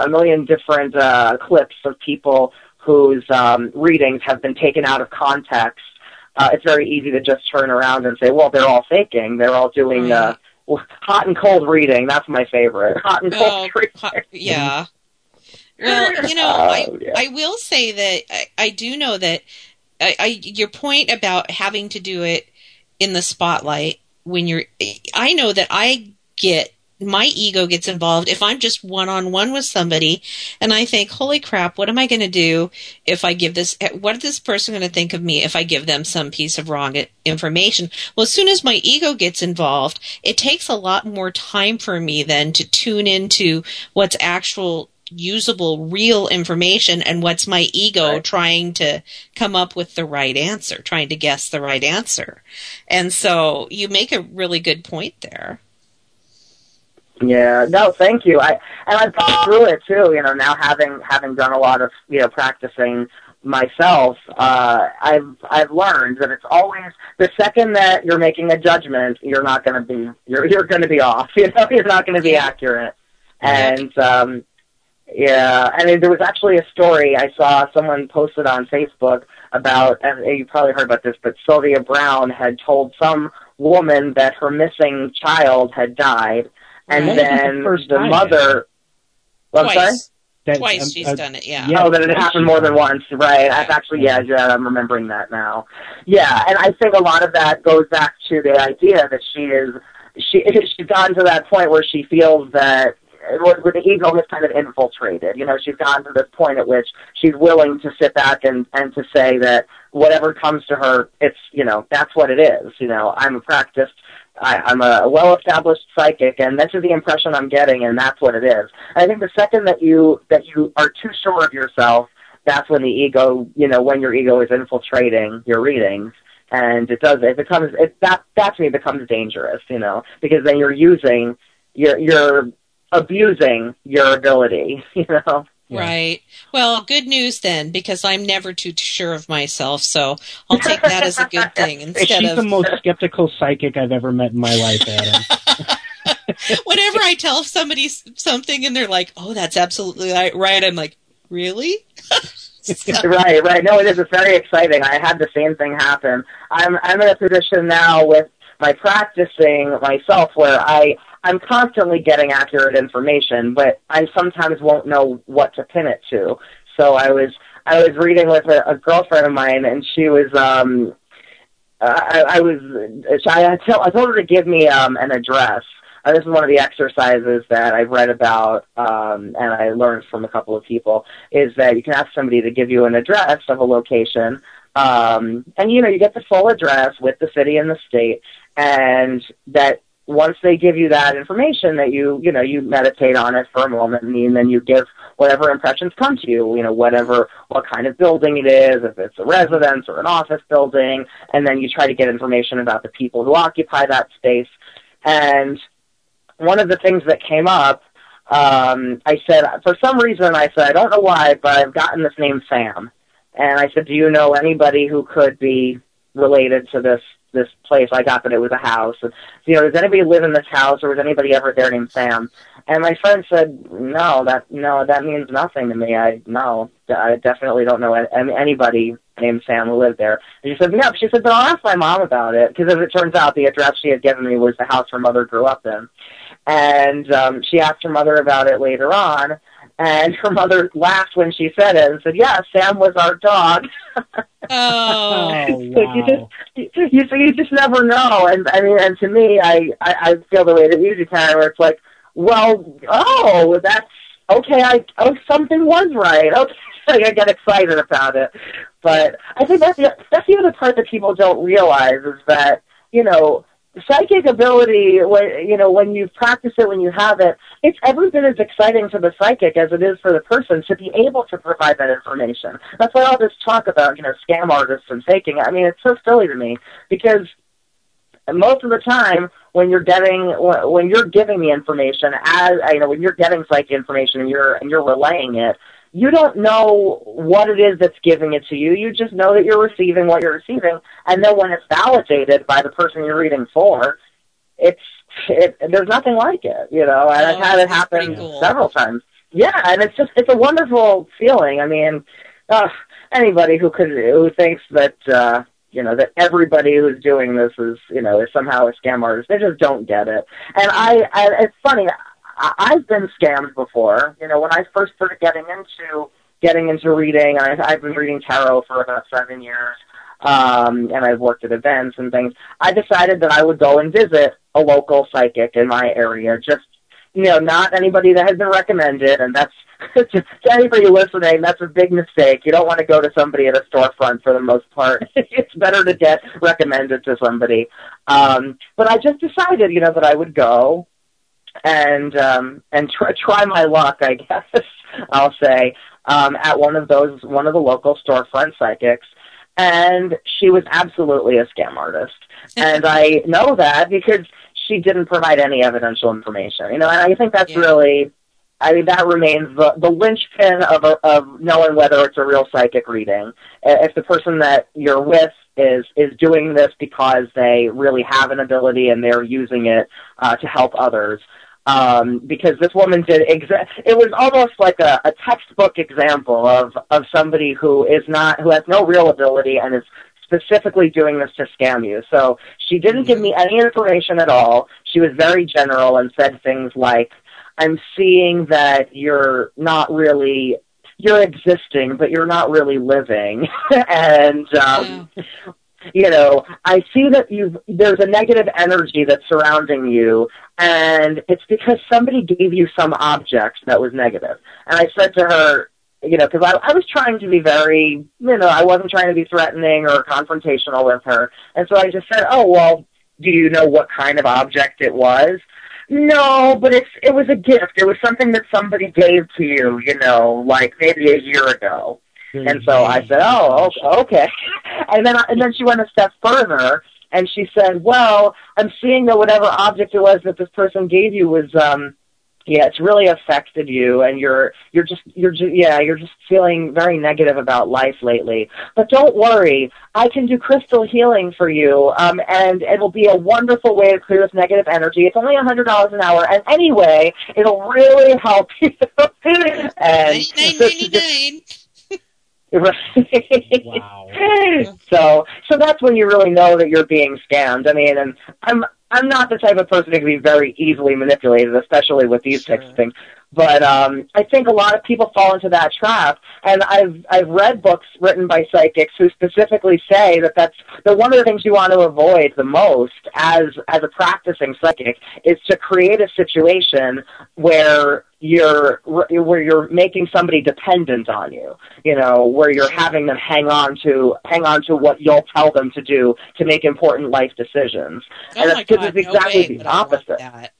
clips of people whose readings have been taken out of context, it's very easy to just turn around and say, well, they're all faking. They're all doing hot and cold reading. That's my favorite. Hot and cold reading. Yeah. Well, I will say that I do know that your point about having to do it in the spotlight I know that my ego gets involved if I'm just one-on-one with somebody and I think, holy crap, what am I going to do if I give what is this person going to think of me if I give them some piece of wrong information? Well, as soon as my ego gets involved, it takes a lot more time for me then to tune into what's actual usable, real information and what's my ego trying to come up with the right answer, trying to guess the right answer. And so you make a really good point there. Yeah, no, thank you. I've gone through it too. Now having done a lot of practicing myself, I've learned that it's always the second that you're making a judgment, you're not going to be you're going to be off. You're not going to be accurate. And there was actually a story I saw someone posted on Facebook about, and you probably heard about this, but Sylvia Brown had told some woman that her missing child had died. And then the mother... Twice she's done it, yeah. Oh, that it happened more than once, right. I've actually, I'm remembering that now. Yeah, and I think a lot of that goes back to the idea that she's gotten to that point where she feels that where the ego has kind of infiltrated. She's gotten to this point at which she's willing to sit back and to say that whatever comes to her, it's, that's what it is. I'm a practiced... I'm a well-established psychic, and this is the impression I'm getting, and that's what it is. I think the second that you are too sure of yourself, that's when the ego, when your ego is infiltrating your readings, and that to me becomes dangerous, because then you're abusing your ability, Right. Well, good news then, because I'm never too sure of myself, so I'll take that as a good thing instead She's of the most skeptical psychic I've ever met in my life, Adam. whenever I tell somebody something and they're like, "Oh, that's absolutely right," I'm like, "Really?" Right. No, it is. It's very exciting. I had the same thing happen. I'm in a position now with my practicing myself where I'm constantly getting accurate information, but I sometimes won't know what to pin it to. So I was reading with a girlfriend of mine, and she was I told her to give me an address. This is one of the exercises that I've read about, and I learned from a couple of people, is that you can ask somebody to give you an address of a location, and you get the full address with the city and the state, and that once they give you that information, that you meditate on it for a moment, and then you give whatever impressions come to you, what kind of building it is, if it's a residence or an office building, and then you try to get information about the people who occupy that space. And one of the things that came up, I said, for some reason, I said, I don't know why, but I've gotten this name Sam. And I said, do you know anybody who could be related to this place? I got that it was a house. And, does anybody live in this house, or was anybody ever there named Sam? And my friend said, no, that means nothing to me. I definitely don't know anybody named Sam who lived there. And she said, no. She said, but I'll ask my mom about it, because as it turns out, the address she had given me was the house her mother grew up in. And she asked her mother about it later on, and her mother laughed when she said it and said, yeah, Sam was our dog. Oh, wow. You just never know. And I mean, and to me, I feel the way that you do, Karen, where it's like, well, that's okay. Something was right. Okay, I get excited about it. But I think that's the other part that people don't realize is that, psychic ability, when you practice it, when you have it, it's every bit as exciting to the psychic as it is for the person to be able to provide that information. That's why all this talk about, scam artists and faking, I mean, it's so silly to me, because most of the time when you're giving the information, when you're getting psychic information and you're relaying it, you don't know what it is that's giving it to you. You just know that you're receiving what you're receiving, and then when it's validated by the person you're reading for, there's nothing like it, and I've had it happen several times. Yeah, and it's a wonderful feeling. I mean, anybody who thinks that that everybody who's doing this is somehow a scam artist, they just don't get it. And it's funny. I've been scammed before. When I first started getting into reading, I've been reading tarot for about 7 years, and I've worked at events and things. I decided that I would go and visit a local psychic in my area. Just, not anybody that has been recommended, and that's, to anybody listening, that's a big mistake. You don't want to go to somebody at a storefront for the most part. It's better to get recommended to somebody. But I just decided, that I would go and try my luck, I guess I'll say, at one of the local storefront psychics, and she was absolutely a scam artist. And I know that because she didn't provide any evidential information. And I think that's really, that remains the linchpin of knowing whether it's a real psychic reading. If the person that you're with is doing this because they really have an ability and they're using it to help others. Because this woman did it was almost like a textbook example of somebody who has no real ability and is specifically doing this to scam you. So she didn't give me any information at all. She was very general and said things like, I'm seeing that you're existing, but you're not really living. And, I see that there's a negative energy that's surrounding you, and it's because somebody gave you some object that was negative. And I said to her, because I was trying to be very, I wasn't trying to be threatening or confrontational with her. And so I just said, oh, well, do you know what kind of object it was? No, but it was a gift. It was something that somebody gave to you, like maybe a year ago. And so I said, oh, okay. And then she went a step further, and she said, well, I'm seeing that whatever object it was that this person gave you was yeah, it's really affected you, and you're just feeling very negative about life lately. But don't worry, I can do crystal healing for you, and it'll be a wonderful way to clear this negative energy. It's only $100 an hour, and anyway, it'll really help you. And $99.99. Wow. So that's when you really know that you're being scammed. I mean, and I'm not the type of person who can be very easily manipulated, especially with these types of things. But I think a lot of people fall into that trap, and I've read books written by psychics who specifically say that one of the things you want to avoid the most as a practicing psychic is to create a situation where you're making somebody dependent on you, where you're having them hang on to what you'll tell them to do to make important life decisions. Oh, and my God, it's exactly the opposite.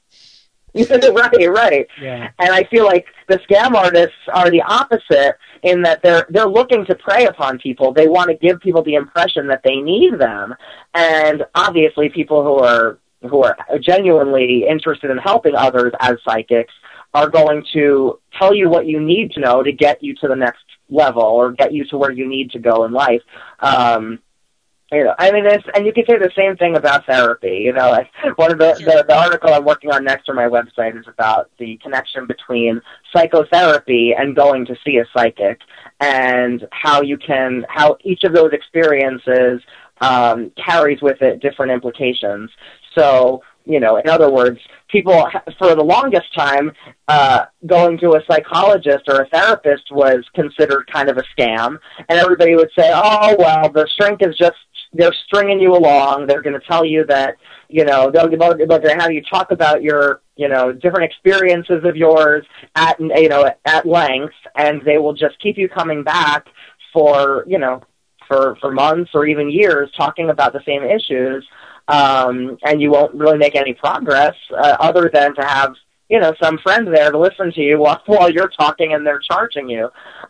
Right. Yeah. And I feel like the scam artists are the opposite in that they're looking to prey upon people. They want to give people the impression that they need them. And obviously people who are genuinely interested in helping others as psychics are going to tell you what you need to know to get you to the next level or get you to where you need to go in life. And you can say the same thing about therapy. Like one of the article I'm working on next on my website is about the connection between psychotherapy and going to see a psychic, and how each of those experiences carries with it different implications. So, in other words, people, for the longest time, going to a psychologist or a therapist was considered kind of a scam, and everybody would say, oh, well, the shrink is just, they're stringing you along. They're going to tell you that, they're going to have you talk about your, different experiences of yours at length, and they will just keep you coming back for months or even years talking about the same issues, and you won't really make any progress other than to have, some friend there to listen to you while you're talking and they're charging you.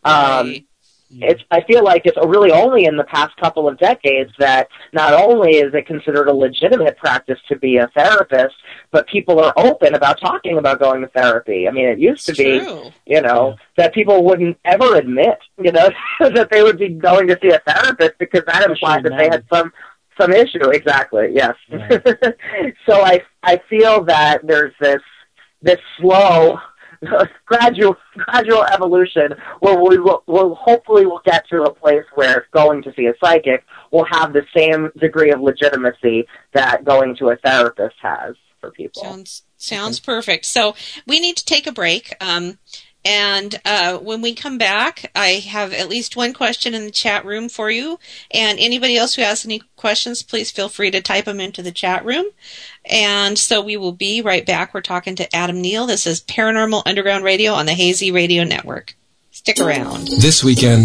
I feel like it's really only in the past couple of decades that not only is it considered a legitimate practice to be a therapist, but people are open about talking about going to therapy. I mean, it used to be, that people wouldn't ever admit, that they would be going to see a therapist because that implied that they had some issue. Exactly. Yes. Right. So I feel that there's this slow, gradual evolution where we'll hopefully get to a place where going to see a psychic will have the same degree of legitimacy that going to a therapist has for people. Sounds perfect. So we need to take a break. And when we come back, I have at least one question in the chat room for you. And anybody else who has any questions, please feel free to type them into the chat room. And so we will be right back. We're talking to Adam Neal. This is Paranormal Underground Radio on the Hazy Radio Network. Stick around. This weekend,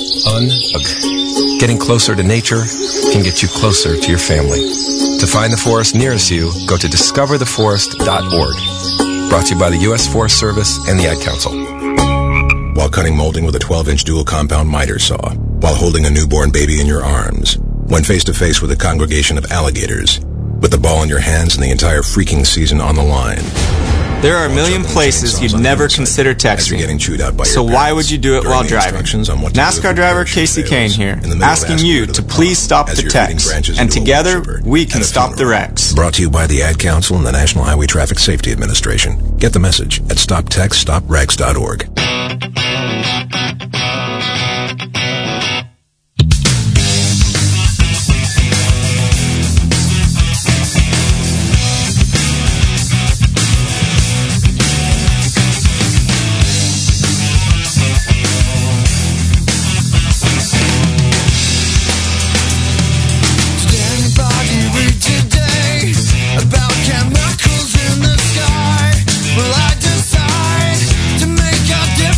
getting closer to nature can get you closer to your family. To find the forest nearest you, go to discovertheforest.org. Brought to you by the U.S. Forest Service and the Ad Council. While cutting molding with a 12-inch dual compound miter saw, while holding a newborn baby in your arms, when face-to-face with a congregation of alligators, with the ball in your hands and the entire freaking season on the line. There are a million places you'd never consider texting, so why would you do it while driving? NASCAR driver Casey Kane here, asking you to please stop the text, and together we can stop the wrecks. Brought to you by the Ad Council and the National Highway Traffic Safety Administration. Get the message at stoptextstopwrecks.org. Chemicals in the sky. Will I decide to make a difference?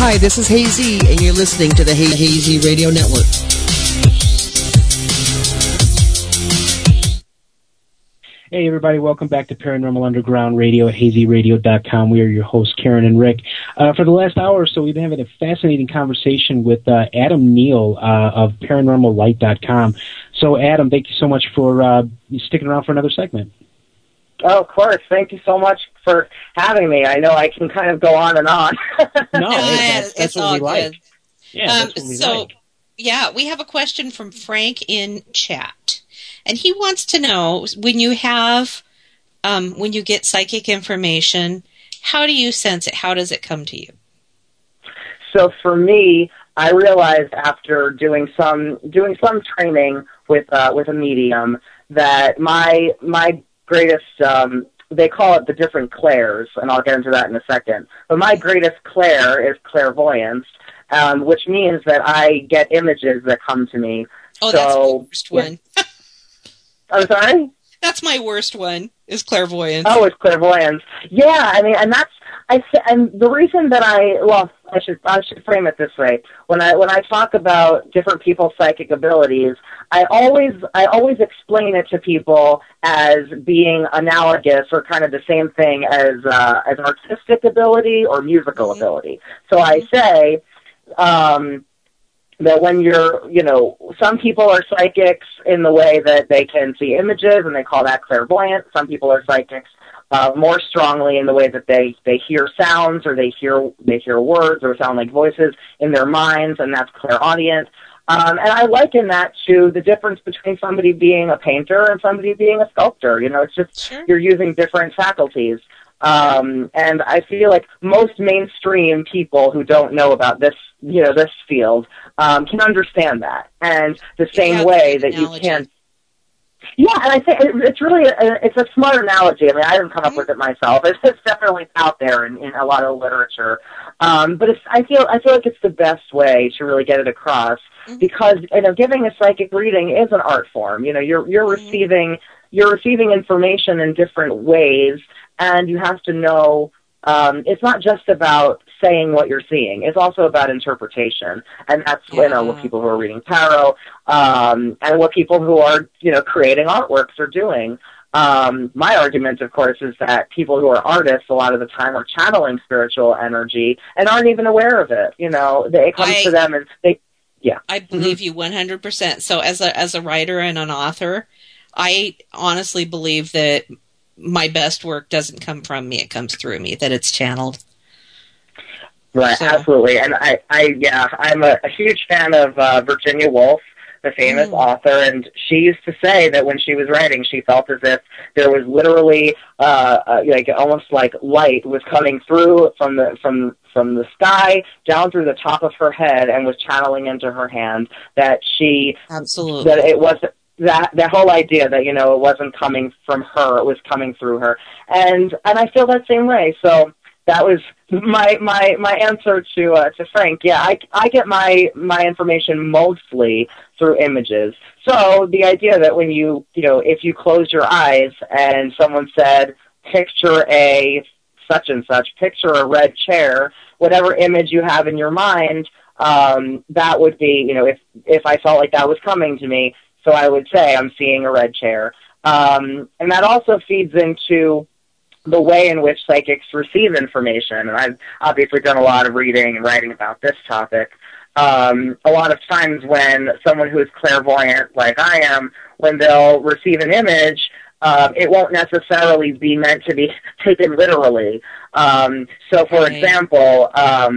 Hi, this is Hazy, and you're listening to the Hazy Radio Network. Hey, everybody. Welcome back to Paranormal Underground Radio at hazyradio.com. We are your hosts, Karen and Rick. For the last hour or so, we've been having a fascinating conversation with Adam Neal of ParanormalLight.com. So, Adam, thank you so much for sticking around for another segment. Oh, of course. Thank you so much for having me. I know I can kind of go on and on. No, that's what we like. Good. Yeah, that's what we like. Yeah, we have a question from Frank in chat. And he wants to know, when you get psychic information, how do you sense it? How does it come to you? So for me, I realized after doing some training with a medium that my greatest, they call it the different clairs, and I'll get into that in a second. But my greatest clair is clairvoyance, which means that I get images that come to me. Oh, so, that's my worst one. I'm sorry? That's my worst one, is clairvoyance. Oh, it's clairvoyance. Yeah, I mean, and the reason that I should frame it this way. When I talk about different people's psychic abilities, I always explain it to people as being analogous or kind of the same thing as artistic ability or musical ability. So I say, that when some people are psychics in the way that they can see images, and they call that clairvoyant. Some people are psychics more strongly in the way that they hear sounds, or they hear words or sound like voices in their minds, and that's clairaudient. And I liken that to the difference between somebody being a painter and somebody being a sculptor. It's just You're using different faculties. And I feel like most mainstream people who don't know about this field can understand that, and the same way that you can. Yeah, and I think it's really it's a smart analogy. I mean, I didn't come up with it myself. It's definitely out there in a lot of literature, but I feel like it's the best way to really get it across, because giving a psychic reading is an art form. You're receiving information in different ways. And you have to know, it's not just about saying what you're seeing. It's also about interpretation. And that's, what people who are reading tarot, and what people who are, creating artworks are doing. My argument, of course, is that people who are artists a lot of the time are channeling spiritual energy and aren't even aware of it. It comes to them and I believe you 100%. So as a writer and an author, I honestly believe that my best work doesn't come from me; it comes through me. That it's channeled. Right, absolutely. And I'm a huge fan of Virginia Woolf, the famous author, and she used to say that when she was writing, she felt as if there was literally almost like light was coming through from the sky down through the top of her head and was channeling into her hand. That it was. That whole idea that, it wasn't coming from her, it was coming through her. And I feel that same way. So that was my answer to Frank. Yeah, I get my information mostly through images. So the idea that when if you close your eyes and someone said, picture a such and such, picture a red chair, whatever image you have in your mind, that would be, if I felt like that was coming to me. So I would say I'm seeing a red chair. And that also feeds into the way in which psychics receive information. And I've obviously done a lot of reading and writing about this topic. A lot of times when someone who is clairvoyant, like I am, when they'll receive an image, it won't necessarily be meant to be taken literally. So, for example,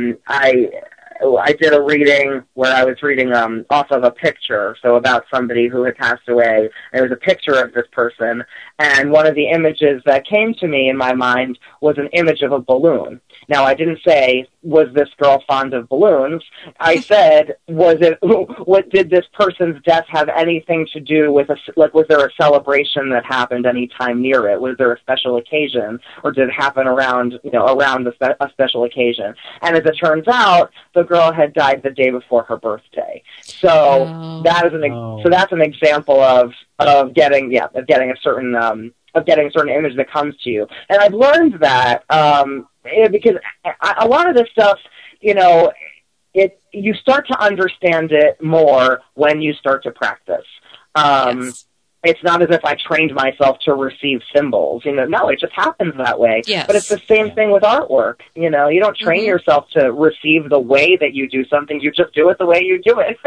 I did a reading where I was reading off of a picture, so about somebody who had passed away. There was a picture of this person, and one of the images that came to me in my mind was an image of a balloon. Now, I didn't say, was this girl fond of balloons? I said, what did this person's death have anything to do with, was there a celebration that happened any time near it? Was there a special occasion, or did it happen around a special occasion? And as it turns out, the girl had died the day before her birthday. So that's an example of getting a certain image that comes to you. And I've learned that because a lot of this stuff, you start to understand it more when you start to practice. Yes. It's not as if I trained myself to receive symbols. No, it just happens that way. Yes. But it's the same thing with artwork. You don't train yourself to receive the way that you do something. You just do it the way you do it.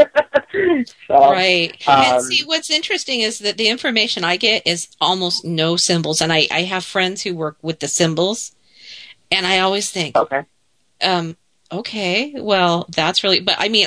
Right. And see, what's interesting is that the information I get is almost no symbols. And I have friends who work with the symbols. And I always think, okay, well, that's really, but I mean,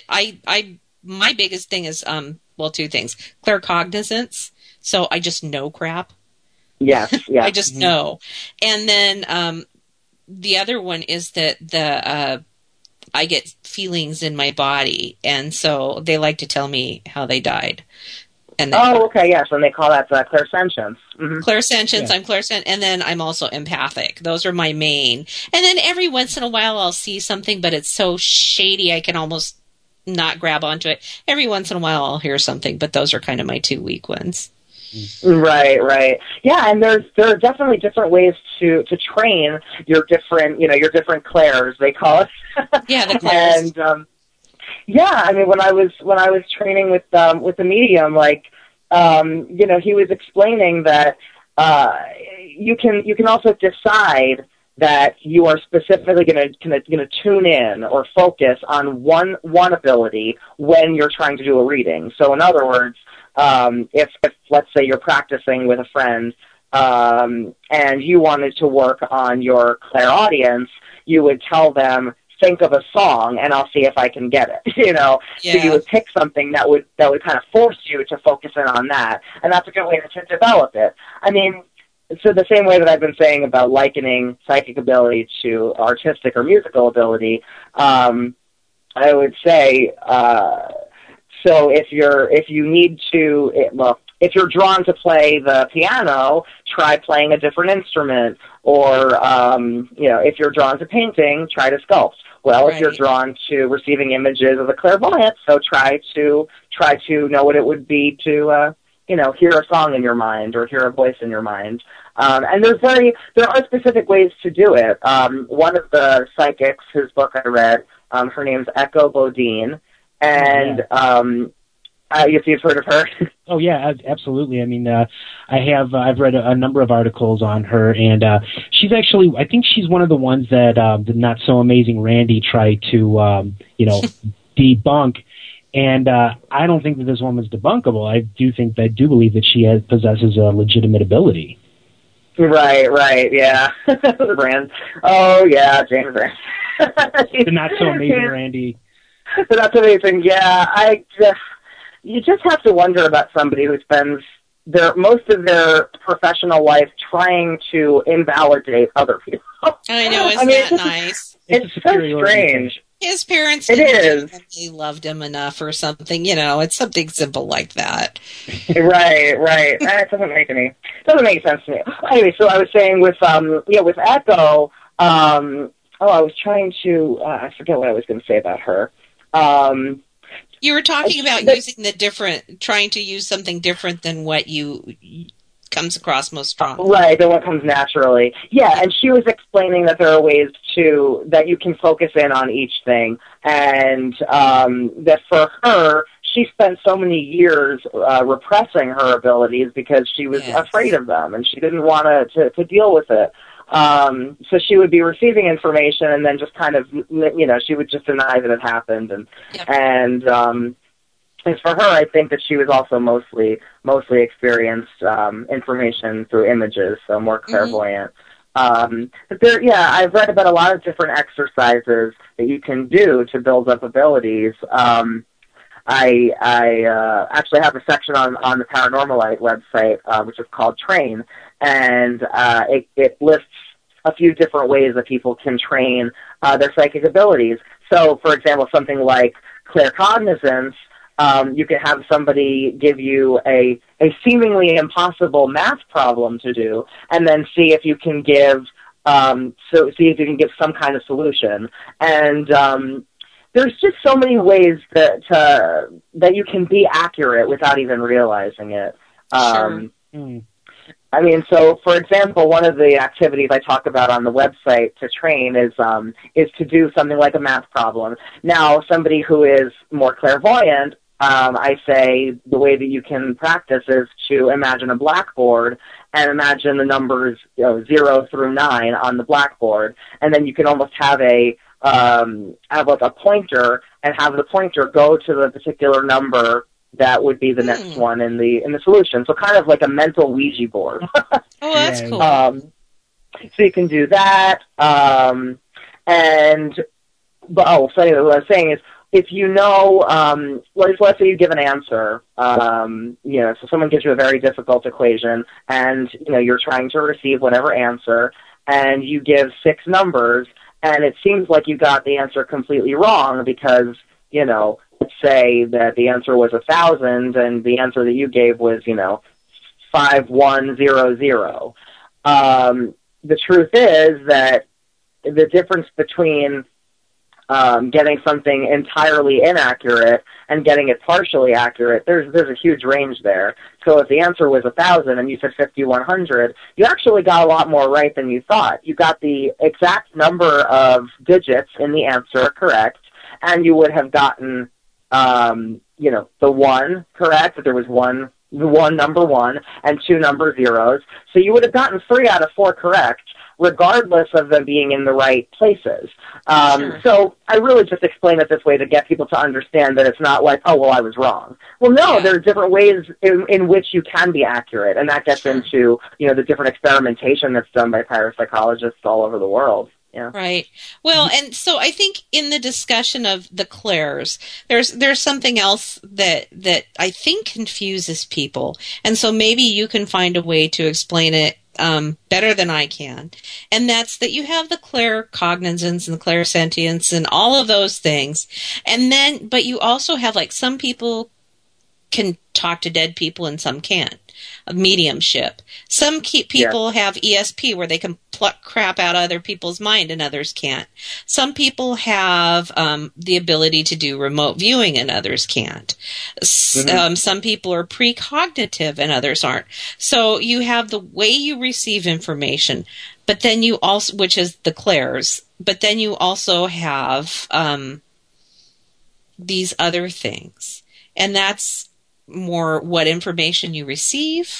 my biggest thing is, two things. Claircognizance. So I just know crap. Yes. I just know. And then the other one is that I get feelings in my body. And so they like to tell me how they died. And okay, yes. And they call that clairsentience. Mm-hmm. Clairsentience, yeah. I'm clairsentient. And then I'm also empathic. Those are my main. And then every once in a while I'll see something, but it's so shady I can almost not grab onto it. Every once in a while I'll hear something, but those are kind of my two weak ones. Right. Yeah, and there are definitely different ways to train your different clairs, they call it. Yeah, the clairs. And I mean, when I was training with the medium, he was explaining that you can also decide that you are specifically going to tune in or focus on one ability when you're trying to do a reading. So in other words, if let's say you're practicing with a friend and you wanted to work on your clairaudience, you would tell them, think of a song and I'll see if I can get it. Yeah. So you would pick something that would kind of force you to focus in on that, and that's a good way to develop it. I mean, so the same way that I've been saying about likening psychic ability to artistic or musical ability, I would say, so if you're drawn to play the piano, try playing a different instrument. Or, if you're drawn to painting, try to sculpt. Well, if you're drawn to receiving images of the clairvoyant, so try to know what it would be to, hear a song in your mind or hear a voice in your mind. And there are specific ways to do it. One of the psychics whose book I read, her name's Echo Bodine, and you've heard of her. Oh yeah, absolutely. I mean, I've read a number of articles on her, and she's actually, I think she's one of the ones that the Not So Amazing Randy tried to, debunk. And I don't think that this woman's debunkable. I do believe that she possesses a legitimate ability. Right, yeah. Rand. Oh yeah, James Rand. The Not So Amazing Randy. The Not So Amazing, yeah. You just have to wonder about somebody who spends most of their professional life trying to invalidate other people. I know, isn't that nice? It's so strange. His parents they loved him enough or something, it's something simple like that. Right. That doesn't make sense to me. Anyway, so I was saying with Echo, I was trying to, I forget what I was going to say about her. You were talking about trying to use something different than what comes across most strongly. Right, than what comes naturally. Yeah, and she was explaining that there are ways that you can focus in on each thing, and that for her, she spent so many years repressing her abilities because she was afraid of them, and she didn't want to deal with it. So she would be receiving information and then just kind of, she would just deny that it happened. And as for her, I think that she was also mostly experienced information through images, so more clairvoyant. But I've read about a lot of different exercises that you can do to build up abilities. I actually have a section on the Paranormalite website, which is called Train, and it lists a few different ways that people can train their psychic abilities. So, for example, something like claircognizance, you can have somebody give you a seemingly impossible math problem to do, and then see if you can give some kind of solution. And there's just so many ways that you can be accurate without even realizing it. Sure. So for example, one of the activities I talk about on the website to train is to do something like a math problem. Now, somebody who is more clairvoyant, I say the way that you can practice is to imagine a blackboard and imagine the numbers 0 through 9 on the blackboard, and then you can almost have have like a pointer and have the pointer go to the particular number that would be the next one in the solution. So kind of like a mental Ouija board. Oh, that's cool. So you can do that. So anyway, what I was saying is, if you know, let's say you give an answer, so someone gives you a very difficult equation, and you're trying to receive whatever answer, and you give 6 numbers, and it seems like you got the answer completely wrong because let's say that the answer was 1,000, and the answer that you gave was 5100. The truth is that the difference between getting something entirely inaccurate and getting it partially accurate, there's a huge range there. So if the answer was 1,000 and you said 5,100, you actually got a lot more right than you thought. You got the exact number of digits in the answer correct, and you would have gotten, the 1 correct, that there was number 1 and 2 number zeros. So you would have gotten 3 out of 4 correct, regardless of them being in the right places. Sure. So I really just explain it this way to get people to understand that it's not like, oh, well, I was wrong. Well, no, there are different ways in which you can be accurate, and that gets into, the different experimentation that's done by parapsychologists all over the world. Yeah. Right. Well, and so I think in the discussion of the clairs, there's something else that I think confuses people, and so maybe you can find a way to explain it better than I can. And that's that you have the claircognizance and the clairsentience and all of those things. And then, but you also have, like, some people can talk to dead people and some can't. Mediumship. Some people have ESP where they can pluck crap out of other people's mind and others can't. Some people have the ability to do remote viewing and others can't. Some people are precognitive and others aren't. So you have the way you receive information, but then you also, which is the clairs, but then you also have these other things. And that's more what information you receive.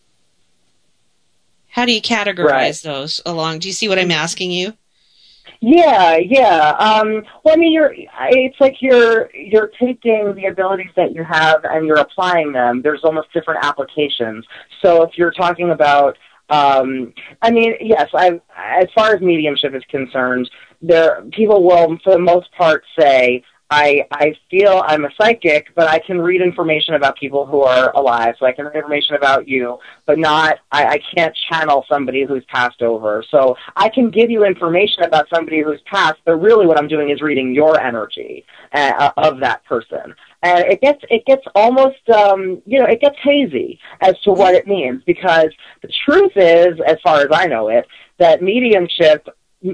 How do you categorize those along? Do you see what I'm asking you? Yeah. Well, I mean, it's like you're taking the abilities that you have and you're applying them. There's almost different applications. So if you're talking about, I mean, yes, as far as mediumship is concerned, people will, for the most part, say, I feel I'm a psychic, but I can read information about people who are alive, so I can read information about you, but I can't channel somebody who's passed over. So I can give you information about somebody who's passed, but really what I'm doing is reading your energy of that person. And it gets almost, it gets hazy as to what it means, because the truth is, as far as I know it, that mediumship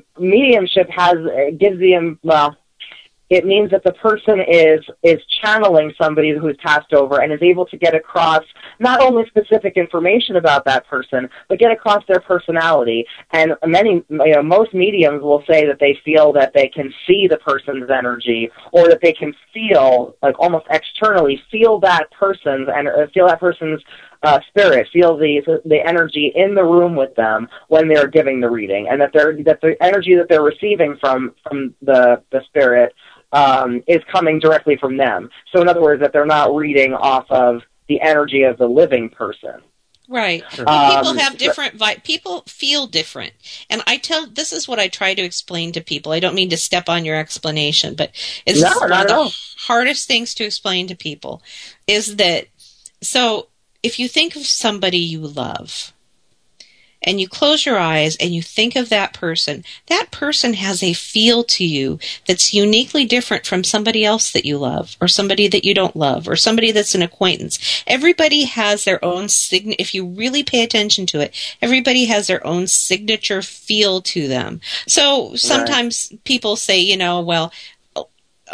gives the, it means that the person is channeling somebody who's passed over and is able to get across not only specific information about that person, but get across their personality. And most mediums will say that they feel that they can see the person's energy, or that they can feel, like almost externally, feel that person's spirit, feel the energy in the room with them when they're giving the reading, and that the energy that they're receiving from the spirit is coming directly from them. So in other words, that they're not reading off of the energy of the living person. Right. People have different people feel different. And this is what I try to explain to people. I don't mean to step on your explanation, but it's one of the hardest things to explain to people is that, so if you think of somebody you love, and you close your eyes and you think of that person has a feel to you that's uniquely different from somebody else that you love, or somebody that you don't love, or somebody that's an acquaintance. Everybody has their own if you really pay attention to it, everybody has their own signature feel to them. So sometimes people say, well,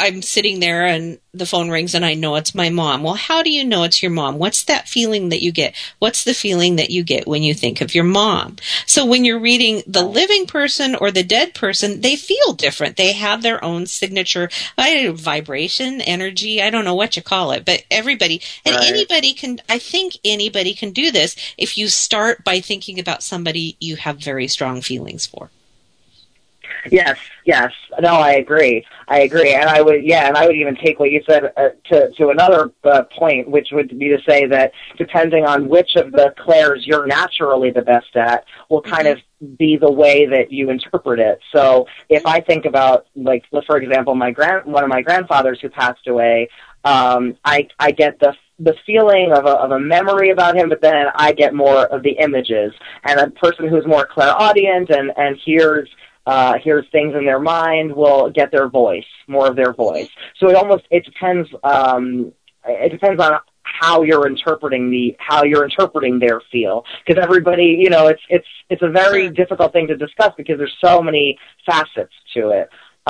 I'm sitting there and the phone rings and I know it's my mom. Well, how do you know it's your mom? What's that feeling that you get? What's the feeling that you get when you think of your mom? So when you're reading the living person or the dead person, they feel different. They have their own signature vibration, energy. I don't know what you call it, but everybody and anybody can. I think anybody can do this if you start by thinking about somebody you have very strong feelings for. Yes. No, I agree. And I would even take what you said to another point, which would be to say that depending on which of the clairs you're naturally the best at will kind of be the way that you interpret it. So if I think about, like, for example, one of my grandfathers who passed away, I get the feeling of a memory about him, but then I get more of the images. And a person who's more clairaudient and hears things in their mind will get more of their voice. So it depends on how you're interpreting their feel. Because everybody, it's a very difficult thing to discuss because there's so many facets to it.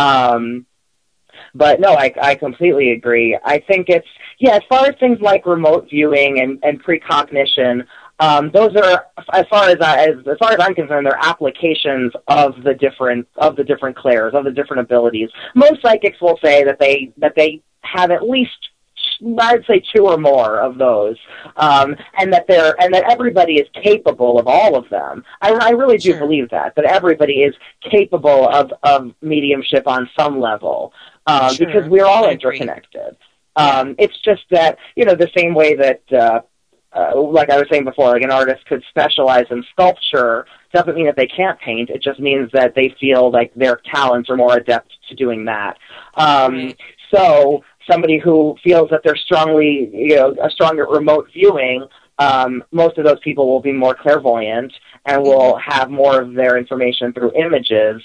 But no, I completely agree. I think as far as things like remote viewing and precognition, those are, as far as I'm concerned, they're applications of the different clairs, of the different abilities. Most psychics will say that they have at least, I'd say, 2 or more of those, and that everybody is capable of all of them. I really do believe that everybody is capable of mediumship on some level, because we're all interconnected. It's just that, the same way that, like I was saying before, like an artist could specialize in sculpture, doesn't mean that they can't paint. It just means that they feel like their talents are more adept to doing that. So somebody who feels that they're strong at remote viewing, most of those people will be more clairvoyant and will have more of their information through images.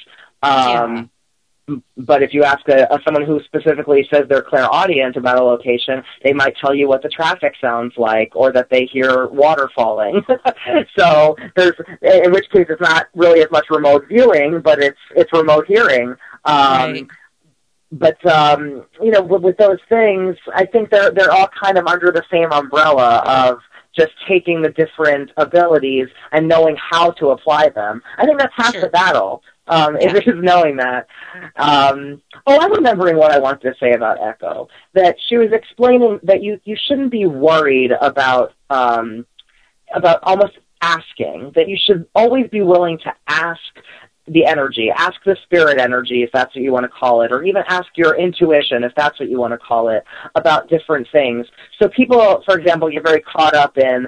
But if you ask someone who specifically says they're clairaudient about a location, they might tell you what the traffic sounds like or that they hear water falling. So in which case it's not really as much remote viewing, but it's remote hearing. But with those things, I think they're all kind of under the same umbrella of just taking the different abilities and knowing how to apply them. I think that's half the battle. Is knowing that. I'm remembering what I wanted to say about Echo. That she was explaining that you shouldn't be worried about almost asking. That you should always be willing to ask the energy, ask the spirit energy, if that's what you want to call it, or even ask your intuition, if that's what you want to call it, about different things. So people, for example, get very caught up in,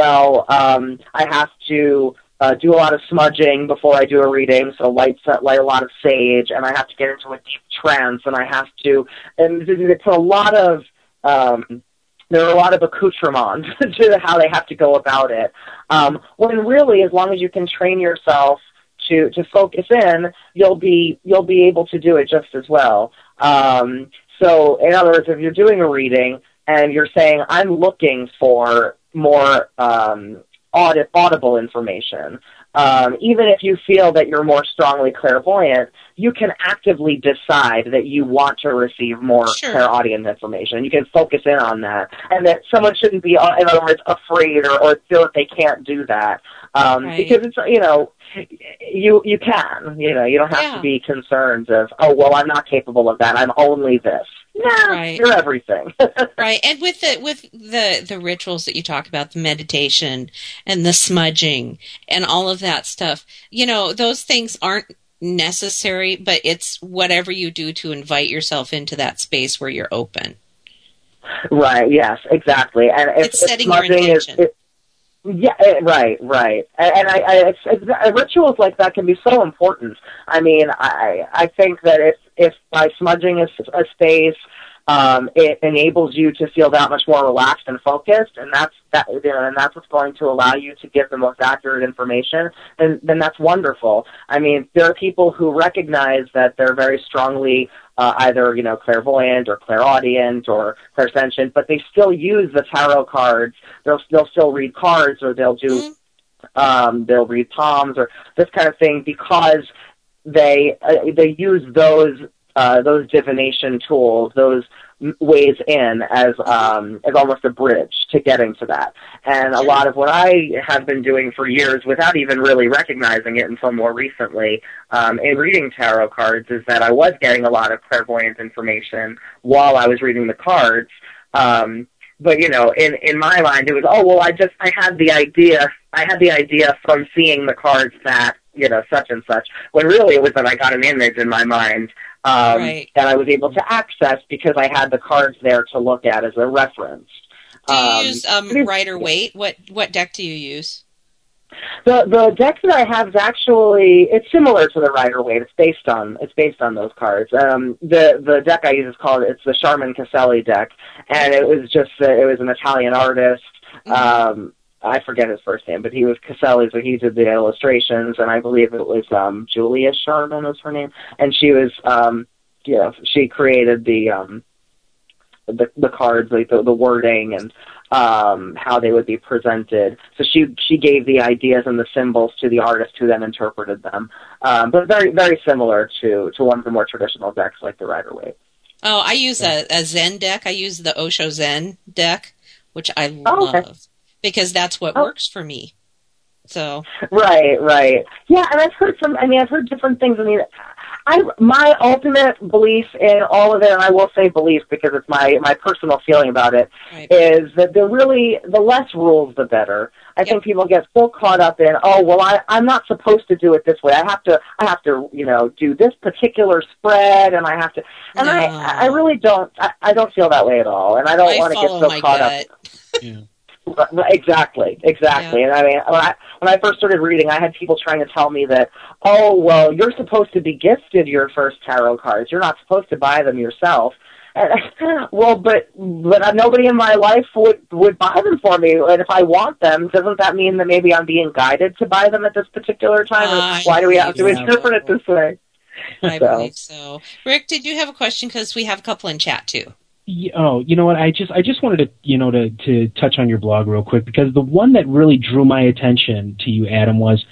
I have to do a lot of smudging before I do a reading, so light a lot of sage, and I have to get into a deep trance, and it's a lot of, there are a lot of accoutrements to how they have to go about it. When really, as long as you can train yourself to focus in, you'll be able to do it just as well. So, in other words, if you're doing a reading and you're saying, I'm looking for more audible information, even if you feel that you're more strongly clairvoyant, you can actively decide that you want to receive more clairaudient information. You can focus in on that, and that someone shouldn't be, in other words, afraid or feel that they can't do that, because it's, you can, you don't have to be concerned of, I'm not capable of that, I'm only this. No, you're everything. Right, and with the rituals that you talk about, the meditation and the smudging and all of that stuff, those things aren't necessary, but it's whatever you do to invite yourself into that space where you're open. Right, yes, exactly. And it's setting your intention. Right. And rituals like that can be so important. I mean, I think that if by smudging a space, it enables you to feel that much more relaxed and focused, and that's what's going to allow you to give the most accurate information, then that's wonderful. I mean, there are people who recognize that they're very strongly either, clairvoyant or clairaudient or clairsentient, but they still use the tarot cards. They'll still read cards, or they'll do they'll read palms or this kind of thing, because they use those those divination tools, those ways in as almost a bridge to getting to that. And a lot of what I have been doing for years without even really recognizing it until more recently in reading tarot cards is that I was getting a lot of clairvoyant information while I was reading the cards. But, you know, in my mind, it was, I had the idea from seeing the cards that, you know, such and such, when really it was that I got an image in my mind that I was able to access because I had the cards there to look at as a reference. Do you use Rider-Waite? What deck do you use? The deck that I have is actually, it's similar to the Rider-Waite. It's based on those cards. The deck I use it's the Charmin Caselli deck, and it was an Italian artist. I forget his first name, but he was Caselli, so he did the illustrations, and I believe it was Julia Charmin was her name, and she was she created the cards, like the wording and how they would be presented. So she gave the ideas and the symbols to the artist who then interpreted them. But very, very similar to one of the more traditional decks like the Rider-Waite. Oh, I use a Zen deck. I use the Osho Zen deck, which I love because that's what works for me. So right. Yeah, and I've heard different things. I mean, my ultimate belief in all of it, and I will say belief because it's my personal feeling about it, is that the less rules, the better. I think people get so caught up in, I'm not supposed to do it this way. I have to, do this particular spread, and I have to, and I really don't. I don't feel that way at all, and I don't want to get so caught up. Yeah. Exactly. Yeah. And I mean, when I first started reading, I had people trying to tell me that, you're supposed to be gifted your first tarot cards. You're not supposed to buy them yourself. And but nobody in my life would buy them for me. And if I want them, doesn't that mean that maybe I'm being guided to buy them at this particular time? Or why do we have to interpret it this way? I believe so. Rick, did you have a question? Because we have a couple in chat too. Oh, you know what? I just wanted to, to touch on your blog real quick, because the one that really drew my attention to you, Adam, was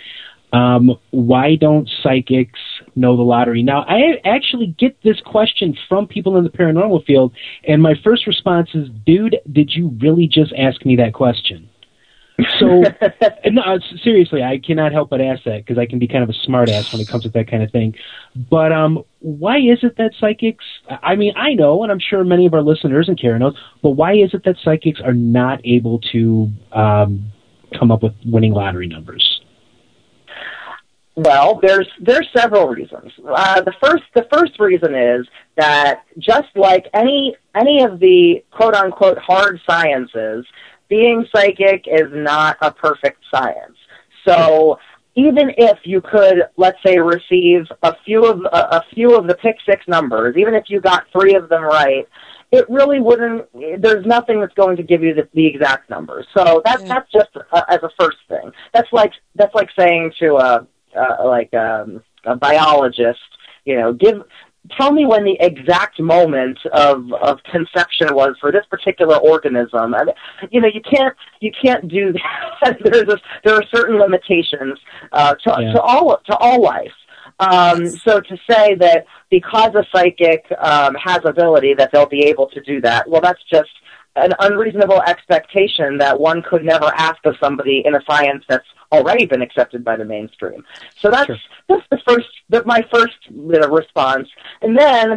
why don't psychics know the lottery? Now, I actually get this question from people in the paranormal field, and my first response is, dude, did you really just ask me that question? So, no, seriously, I cannot help but ask that because I can be kind of a smart ass when it comes to that kind of thing. But why is it that psychics, I mean, I know, and I'm sure many of our listeners and Karen knows, but why is it that psychics are not able to come up with winning lottery numbers? Well, there's several reasons. The first reason is that just like any of the quote unquote hard sciences, being psychic is not a perfect science. So even if you could, let's say, receive a few of the pick six numbers, even if you got 3 of them right, it really wouldn't. There's nothing that's going to give you the exact numbers. So that's just as a first thing. That's like saying to a biologist, tell me when the exact moment of conception was for this particular organism. I mean, you can't do that. There are certain limitations to all life. So to say that because a psychic has ability that they'll be able to do that, well, that's just an unreasonable expectation that one could never ask of somebody in a science that's already been accepted by the mainstream. So that's my first response. And then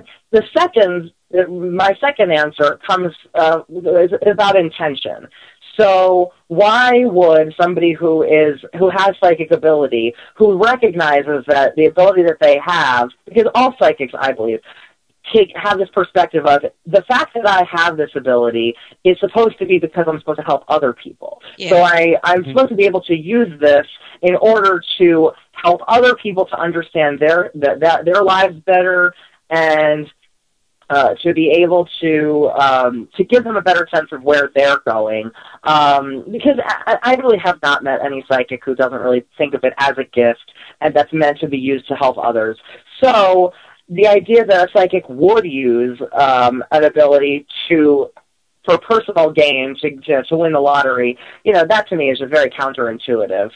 my second answer comes is about intention. So why would somebody who has psychic ability, who recognizes that the ability that they have, because all psychics, I believe, have this perspective of the fact that I have this ability is supposed to be because I'm supposed to help other people. Yeah. So I'm supposed to be able to use this in order to help other people to understand their lives better and to be able to give them a better sense of where they're going. Because I really have not met any psychic who doesn't really think of it as a gift and that's meant to be used to help others. So the idea that a psychic would use an ability to for personal gain to win the lottery, that to me is just very counterintuitive.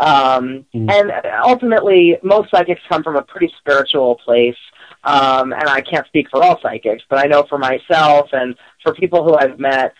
And ultimately, most psychics come from a pretty spiritual place. And I can't speak for all psychics, but I know for myself and for people who I've met,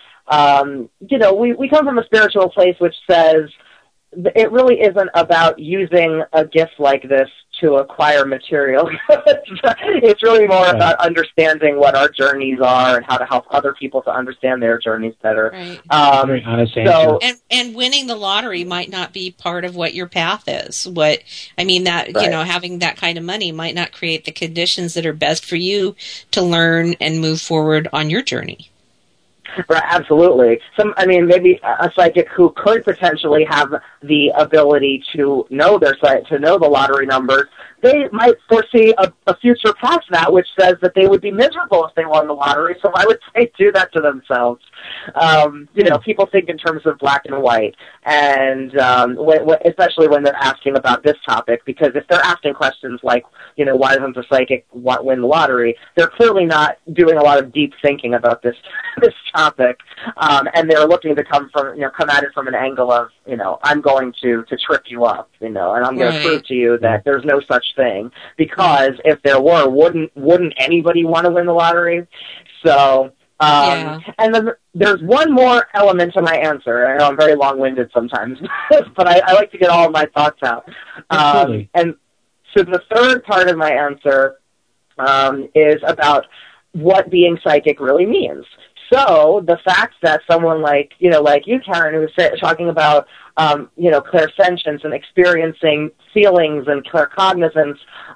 we come from a spiritual place which says it really isn't about using a gift like this to acquire material goods. It's really more about understanding what our journeys are and how to help other people to understand their journeys better. Right. Very honest answer. And winning the lottery might not be part of what your path is. Having that kind of money might not create the conditions that are best for you to learn and move forward on your journey. Right, absolutely. Maybe a psychic who could potentially have the ability to know the lottery numbers, they might foresee a future past that which says that they would be miserable if they won the lottery. So I would say do that to themselves. People think in terms of black and white, and especially when they're asking about this topic, because if they're asking questions like, why doesn't the psychic win the lottery, they're clearly not doing a lot of deep thinking about this topic, and they're looking to come at it from an angle of, I'm going to trip you up, and I'm going to prove to you that there's no such thing, because if there were, wouldn't anybody want to win the lottery? So, and then there's one more element to my answer. I know I'm very long-winded sometimes, but I like to get all of my thoughts out. And so the third part of my answer is about what being psychic really means. So the fact that someone like you, Karen, who was talking about, clairsentience and experiencing feelings and claircognizance,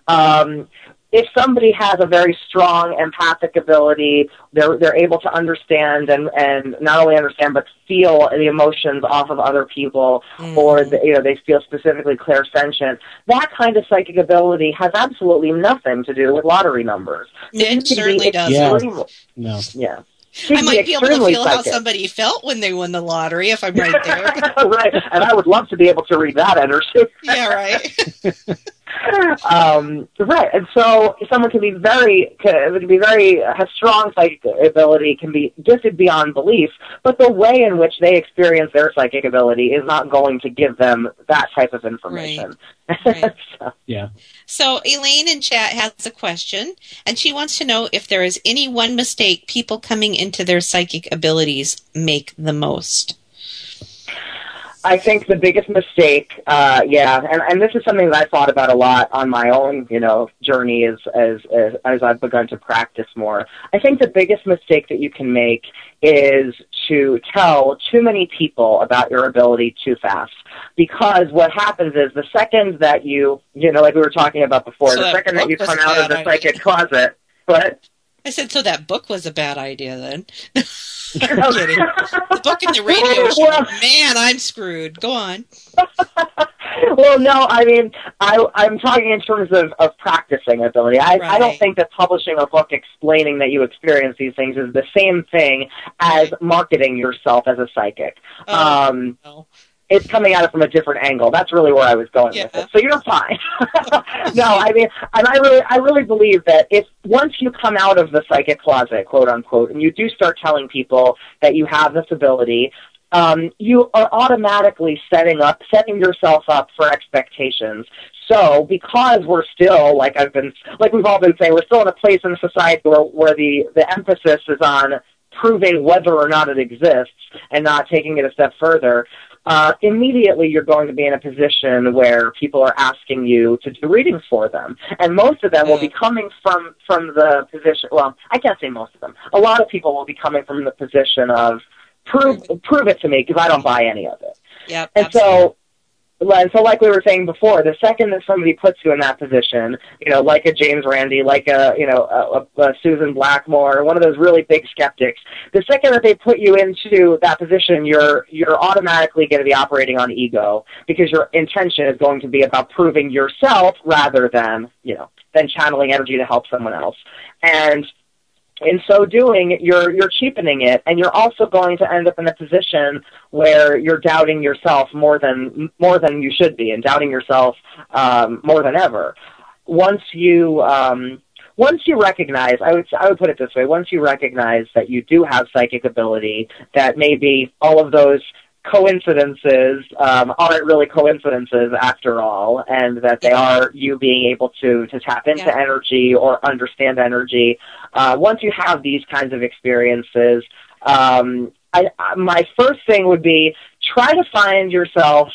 if somebody has a very strong empathic ability, they're able to understand and not only understand but feel the emotions off of other people, or they feel specifically clairsentient. That kind of psychic ability has absolutely nothing to do with lottery numbers. It certainly does. Yeah. I might be able to feel how somebody felt when they won the lottery if I'm right there. Right, and I would love to be able to read that energy. Yeah, right. Right, and so someone can be has strong psychic ability, can be gifted beyond belief, but the way in which they experience their psychic ability is not going to give them that type of information. Right. Yeah. So Elaine in chat has a question, and she wants to know if there is any one mistake people coming into their psychic abilities make the most. I think the biggest mistake, and this is something that I thought about a lot on my own, journey as I've begun to practice more. I think the biggest mistake that you can make is to tell too many people about your ability too fast. Because what happens is the second that you like we were talking about before, the second that you come out of the psychic closet, but I said, so that book was a bad idea then. I'm kidding. The book and the radio show. Man, I'm screwed. Go on. Well, no, I'm talking in terms of practicing ability. I don't think that publishing a book explaining that you experience these things is the same thing as marketing yourself as a psychic. No. It's coming at it from a different angle. That's really where I was going with it. So you're fine. No, and I really believe that if once you come out of the psychic closet, quote unquote, and you do start telling people that you have this ability, you are automatically setting yourself up for expectations. So because we're still, like we've all been saying, we're still in a place in society where the emphasis is on proving whether or not it exists and not taking it a step further, immediately you're going to be in a position where people are asking you to do readings for them. And most of them will be coming from the position, well, I can't say most of them. A lot of people will be coming from the position of prove it to me because I don't buy any of it. Yep, and so like we were saying before, the second that somebody puts you in that position, like a James Randi, like a Susan Blackmore, one of those really big skeptics, the second that they put you into that position, you're automatically going to be operating on ego because your intention is going to be about proving yourself rather than channeling energy to help someone else. And in so doing, you're cheapening it, and you're also going to end up in a position where you're doubting yourself more than you should be, and doubting yourself more than ever. Once you once you recognize, I would put it this way, once you recognize that you do have psychic ability, that maybe all of those coincidences aren't really coincidences after all, and that they are you being able to tap into energy or understand energy. Once you have these kinds of experiences, my first thing would be try to find yourself.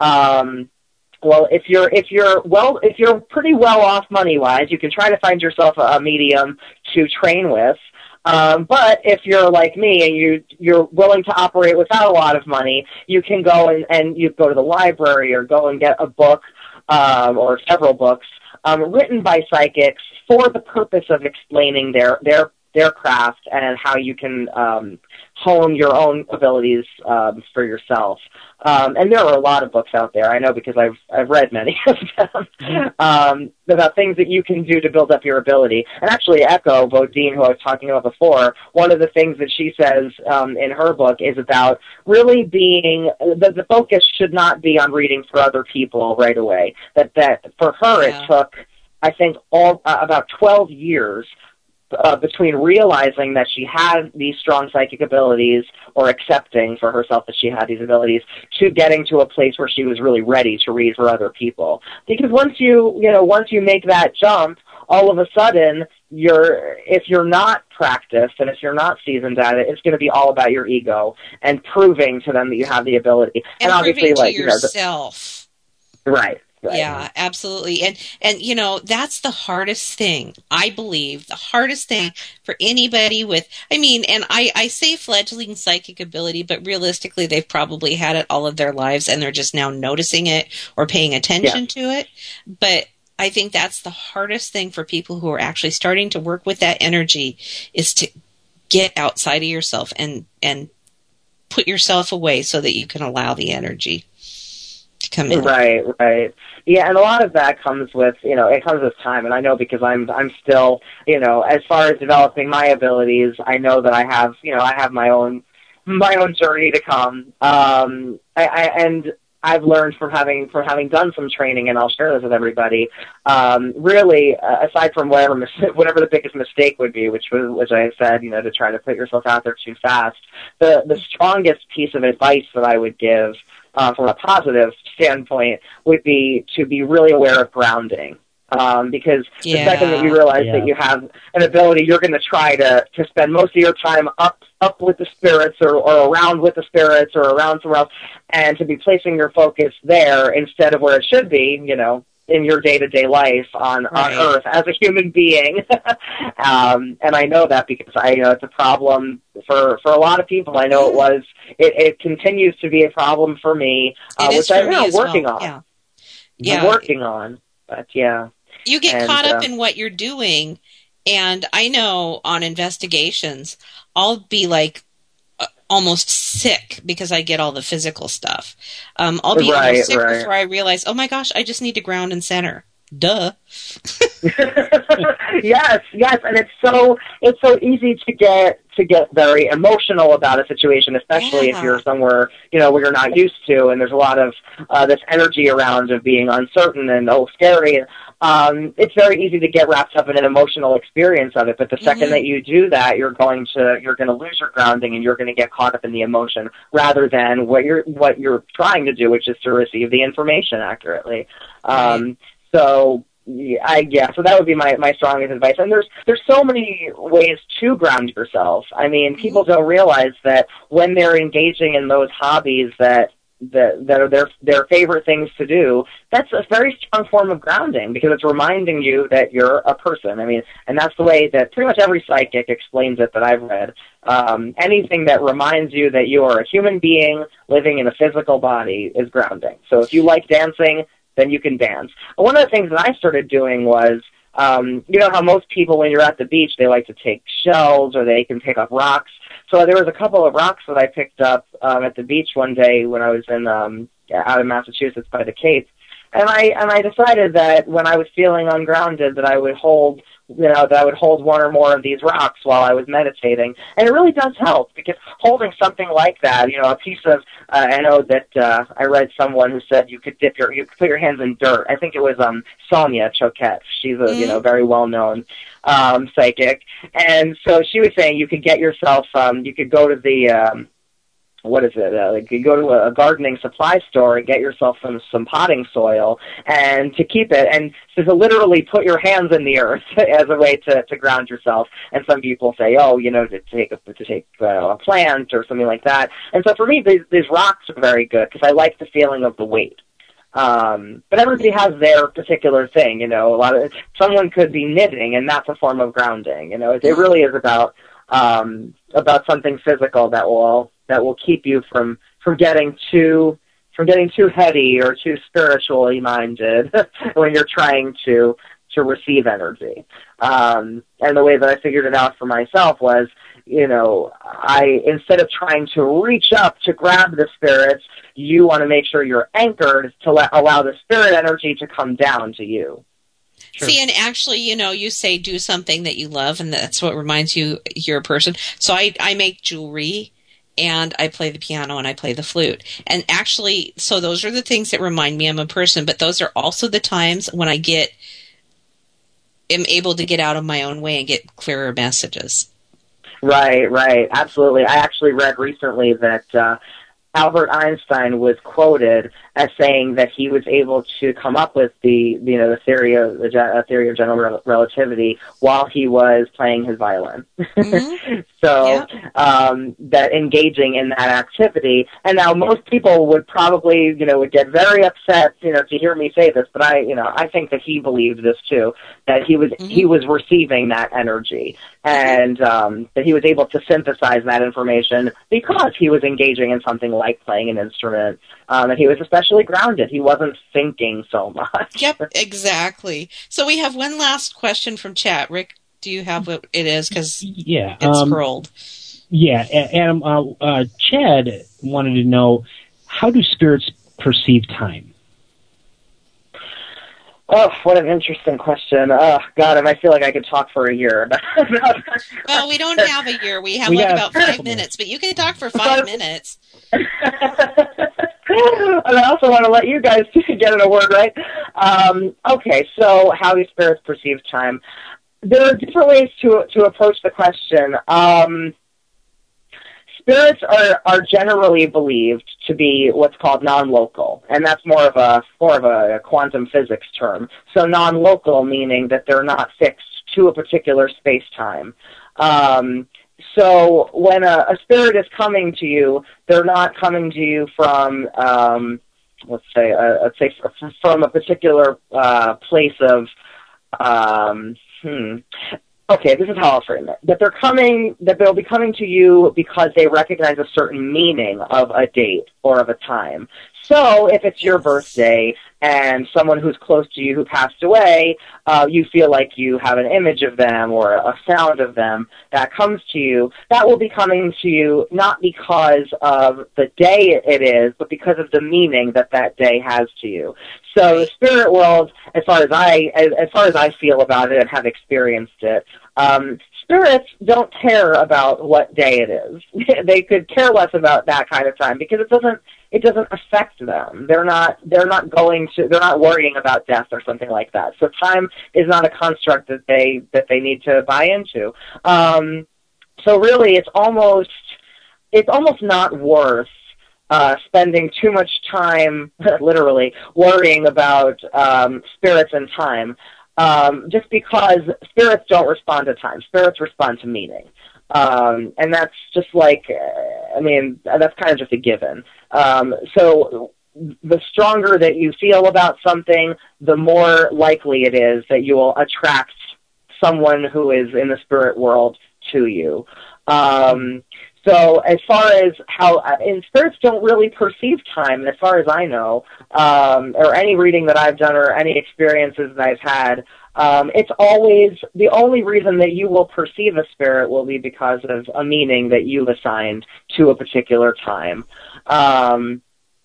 Well, if you're pretty well off money-wise, you can try to find yourself a medium to train with. But if you're like me and you're willing to operate without a lot of money, you can go and you go to the library or go and get a book or several books written by psychics for the purpose of explaining their craft and how you can hone your own abilities for yourself. And there are a lot of books out there, I know, because I've read many of them, about things that you can do to build up your ability. And actually, Echo Bodine, who I was talking about before, one of the things that she says in her book is about really being, the focus should not be on reading for other people right away. That for her, it took, I think, about 12 years between realizing that she had these strong psychic abilities or accepting for herself that she had these abilities to getting to a place where she was really ready to read for other people. Because once you make that jump, all of a sudden, if you're not practiced and if you're not seasoned at it, it's going to be all about your ego and proving to them that you have the ability. And obviously, proving to yourself. Right. Right. Yeah, absolutely. And that's the hardest thing, I believe, the hardest thing for anybody with, and I say fledgling psychic ability, but realistically they've probably had it all of their lives and they're just now noticing it or paying attention to it. But I think that's the hardest thing for people who are actually starting to work with that energy, is to get outside of yourself and put yourself away so that you can allow the energy to come in. Right. Yeah, and a lot of that comes with, it comes with time. And I know, because I'm still, as far as developing my abilities, I know that I have my own journey to come. And I've learned from having done some training, and I'll share this with everybody. Really, aside from whatever the biggest mistake would be, which I said, to try to put yourself out there too fast, the strongest piece of advice that I would give, from a positive standpoint, would be to be really aware of grounding. Because the second that you realize that you have an ability, you're going to try to spend most of your time up with the spirits or around with the spirits or around somewhere else, and to be placing your focus there instead of where it should be, in your day-to-day life on Earth as a human being. And I know that because it's a problem for a lot of people. I know it continues to be a problem for me, which I'm working on. Yeah. Working on, but yeah. You get caught up in what you're doing, and I know on investigations, I'll be like almost sick because I get all the physical stuff. I'll be almost sick before I realize, oh my gosh, I just need to ground and center. Duh. Yes, and it's so easy to get very emotional about a situation, especially if you're somewhere where you're not used to, and there's a lot of this energy around of being uncertain and scary. It's very easy to get wrapped up in an emotional experience of it, but the second that you do that, you're going to lose your grounding, and you're going to get caught up in the emotion rather than what you're trying to do, which is to receive the information accurately. So that would be my strongest advice. And there's so many ways to ground yourself. People don't realize that when they're engaging in those hobbies that are their favorite things to do, that's a very strong form of grounding, because it's reminding you that you're a person. And that's the way that pretty much every psychic explains it that I've read. Anything that reminds you that you are a human being living in a physical body is grounding. So if you like dancing, then you can dance. One of the things that I started doing was, how most people, when you're at the beach, they like to take shells or they can pick up rocks. So there was a couple of rocks that I picked up at the beach one day when I was out in Massachusetts by the Cape, and I decided that when I was feeling ungrounded, that I would hold that I would hold one or more of these rocks while I was meditating. And it really does help, because holding something like that, a piece of, I know that I read someone who said you could put your hands in dirt. I think it was Sonia Choquette. She's a very well-known psychic. And so she was saying you could get yourself, you could go to the, you go to a gardening supply store and get yourself some potting soil, and to keep it, and to literally put your hands in the earth as a way to ground yourself. And some people say, to take a plant or something like that. And so for me, these rocks are very good, because I like the feeling of the weight. But everybody has their particular thing, someone could be knitting, and that's a form of grounding. It really is about something physical that will keep you from getting too heady or too spiritually minded when you're trying to receive energy. And the way that I figured it out for myself was, I, instead of trying to reach up to grab the spirits, you want to make sure you're anchored to allow the spirit energy to come down to you. Sure. See, and actually, you say do something that you love, and that's what reminds you you're a person. So I make jewelry, and I play the piano, and I play the flute. And actually, so those are the things that remind me I'm a person, but those are also the times when I am able to get out of my own way and get clearer messages. Right. Absolutely. I actually read recently that Albert Einstein was quoted as saying that he was able to come up with the theory of general relativity while he was playing his violin. Mm-hmm. So that engaging in that activity, and now most people would probably would get very upset to hear me say this, but I think that he believed this too, that he was receiving that energy, and that he was able to synthesize that information because he was engaging in something like playing an instrument, and he was especially grounded. He wasn't thinking so much. Yep, exactly. So we have one last question from chat. Rick, do you have what it is? Because it's scrolled. Yeah, Adam, Chad wanted to know, how do spirits perceive time? Oh, what an interesting question. Oh, God, I feel like I could talk for a year. Well, we don't have a year. We have about 5 minutes, but you can talk for 5 minutes. And I also want to let you guys get in a word, right? Okay, so how do spirits perceive time? There are different ways to approach the question. Spirits are generally believed to be what's called non-local, and that's more of a quantum physics term. So non-local meaning that they're not fixed to a particular space-time. So when a spirit is coming to you, they're not coming to you from, let's say from a particular place of, okay, this is how I'll frame it. That they'll be coming to you because they recognize a certain meaning of a date or of a time. So if it's your birthday and someone who's close to you who passed away, you feel like you have an image of them or a sound of them that comes to you, that will be coming to you not because of the day it is, but because of the meaning that day has to you. So the spirit world, as far as I feel about it and have experienced it, spirits don't care about what day it is. They could care less about that kind of time because it doesn't affect them. They're not worrying about death or something like that. So time is not a construct that they need to buy into. So really it's almost not worth spending too much time, literally, worrying about spirits and time, just because spirits don't respond to time. Spirits respond to meaning. And that's just like, that's kind of just a given. So the stronger that you feel about something, the more likely it is that you will attract someone who is in the spirit world to you. So as far as and spirits don't really perceive time, as far as I know, or any reading that I've done or any experiences that I've had, it's always the only reason that you will perceive a spirit will be because of a meaning that you've assigned to a particular time.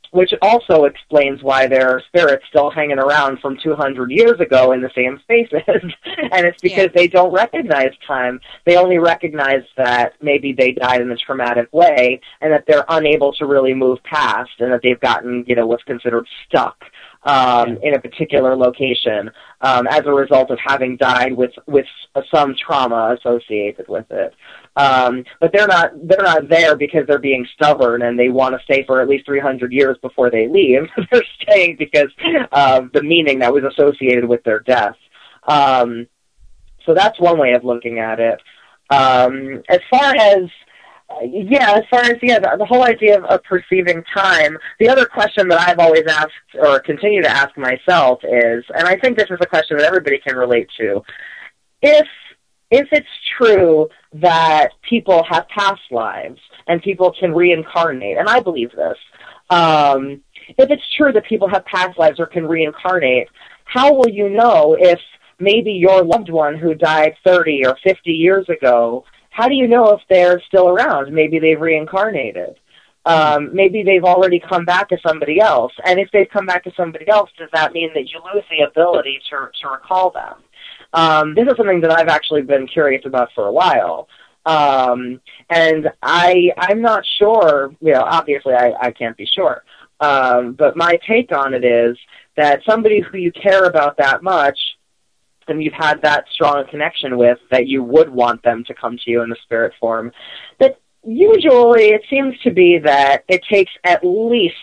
which also explains why there are spirits still hanging around from 200 years ago in the same spaces. And it's because they don't recognize time. They only recognize that maybe they died in a traumatic way and that they're unable to really move past, and that they've gotten, what's considered stuck in a particular location as a result of having died with some trauma associated with it. But they're not there because they're being stubborn and they want to stay for at least 300 years before they leave. They're staying because of the meaning that was associated with their death. So that's one way of looking at it. As far as the whole idea of perceiving time, the other question that I've always asked or continue to ask myself is, and I think this is a question that everybody can relate to, if it's true that people have past lives and people can reincarnate, and I believe this, if it's true that people have past lives or can reincarnate, how will you know if maybe your loved one who died 30 or 50 years ago, how do you know if they're still around? Maybe they've reincarnated. Maybe they've already come back to somebody else. And if they've come back to somebody else, does that mean that you lose the ability to recall them? This is something that I've actually been curious about for a while. And I'm not sure, obviously I can't be sure. But my take on it is that somebody who you care about that much and you've had that strong a connection with, that you would want them to come to you in the spirit form, that usually it seems to be that it takes at least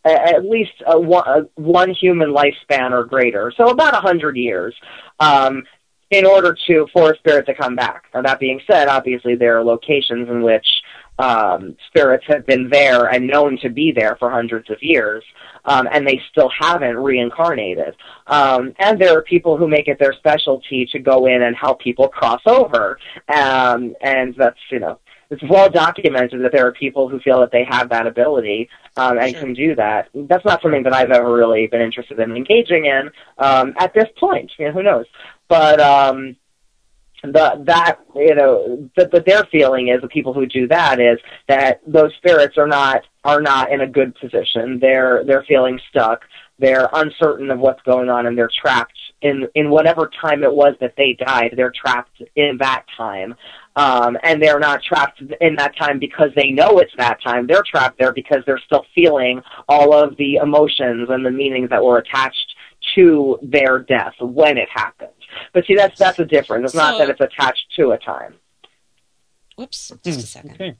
one human lifespan or greater, so about 100 years, in order for a spirit to come back. Now, that being said, obviously there are locations in which spirits have been there and known to be there for hundreds of years, and they still haven't reincarnated. And there are people who make it their specialty to go in and help people cross over. And that's, it's well documented that there are people who feel that they have that ability and can do that. That's not something that I've ever really been interested in engaging in at this point. Who knows? But but their feeling is, the people who do that, is that those spirits are not in a good position. They're feeling stuck. They're uncertain of what's going on, and they're trapped in whatever time it was that they died. They're trapped in that time. And they're not trapped in that time because they know it's that time. They're trapped there because they're still feeling all of the emotions and the meanings that were attached to their death when it happened. But see, that's a difference. It's not that it's attached to a time. Whoops, just a second. Okay.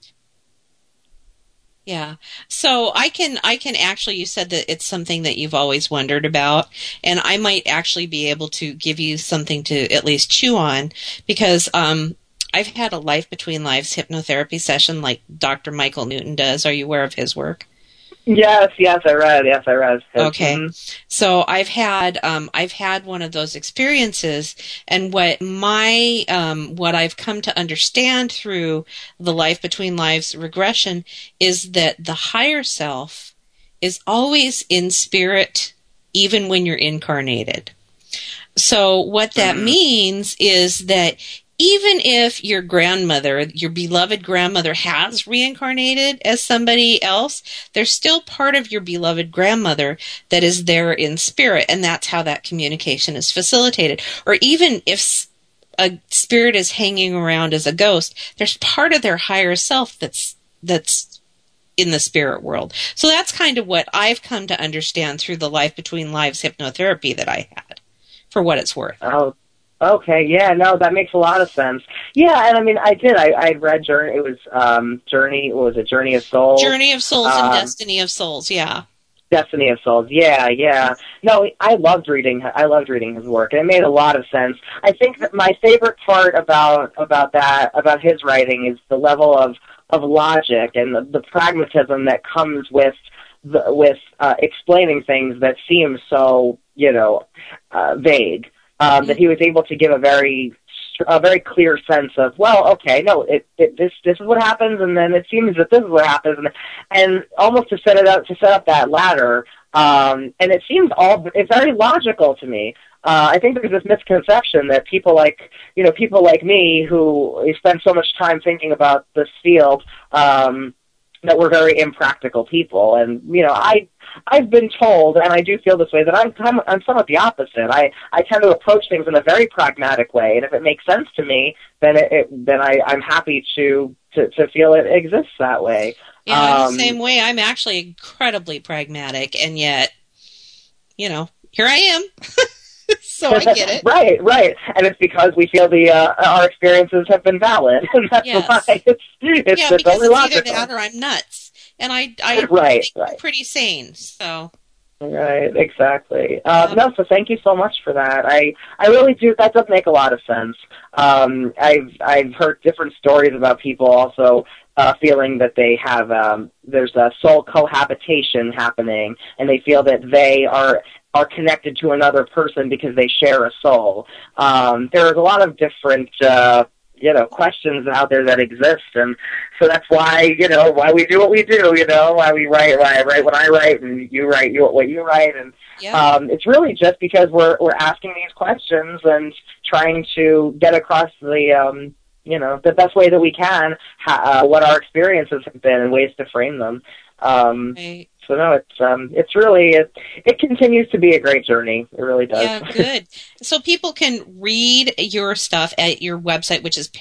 Yeah. So I can actually, you said that it's something that you've always wondered about, and I might actually be able to give you something to at least chew on, because I've had a Life Between Lives hypnotherapy session like Dr. Michael Newton does. Are you aware of his work? Yes, I read. Okay. So I've had one of those experiences, and what I've come to understand through the Life Between Lives regression is that the higher self is always in spirit, even when you're incarnated. So what that means is that even if your beloved grandmother has reincarnated as somebody else, there's still part of your beloved grandmother that is there in spirit, and that's how that communication is facilitated. Or even if a spirit is hanging around as a ghost, there's part of their higher self that's in the spirit world. So that's kind of what I've come to understand through the Life Between Lives hypnotherapy that I had, for what it's worth. Oh. Okay, yeah, no, that makes a lot of sense. Yeah, and I mean, I read Journey. It was Journey. What was it? Journey of Souls. Journey of Souls and Destiny of Souls. Yeah. Destiny of Souls. Yeah. No, I loved reading his work, and it made a lot of sense. I think that my favorite part about his writing is the level of logic and the pragmatism that comes with explaining things that seem so vague. That he was able to give a very clear sense of, well, okay, no, this is what happens, and then it seems that this is what happens, and almost to set up that ladder, and it's very logical to me. I think there's this misconception that people like me who spend so much time thinking about this field, that we're very impractical people. And, I've been told, and I do feel this way, that I'm somewhat the opposite. I tend to approach things in a very pragmatic way, and if it makes sense to me, then I'm happy to feel it exists that way. Yeah, I'm the same way. I'm actually incredibly pragmatic, and yet, here I am. So I get it. Right. And it's because we feel our experiences have been valid, and that's why it's because only logical. It's either that or I'm nuts. And I think I'm pretty sane, so. Right, exactly. So thank you so much for that. I really do. That does make a lot of sense. I've heard different stories about people also feeling that they have there's a soul cohabitation happening, and they feel that they are connected to another person because they share a soul. There's a lot of different questions out there that exist, and so that's why why we do what we do. Why we write. Why I write what I write, and you write what you write, and it's really just because we're asking these questions and trying to get across the the best way that we can what our experiences have been and ways to frame them. Right. So no, it's really it continues to be a great journey. It really does. Yeah, good. So people can read your stuff at your website, which is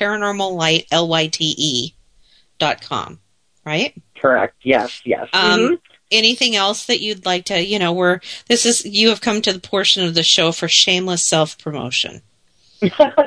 paranormallight.com, right? Correct. Yes. Anything else that you'd like to, you have come to the portion of the show for shameless self-promotion. No,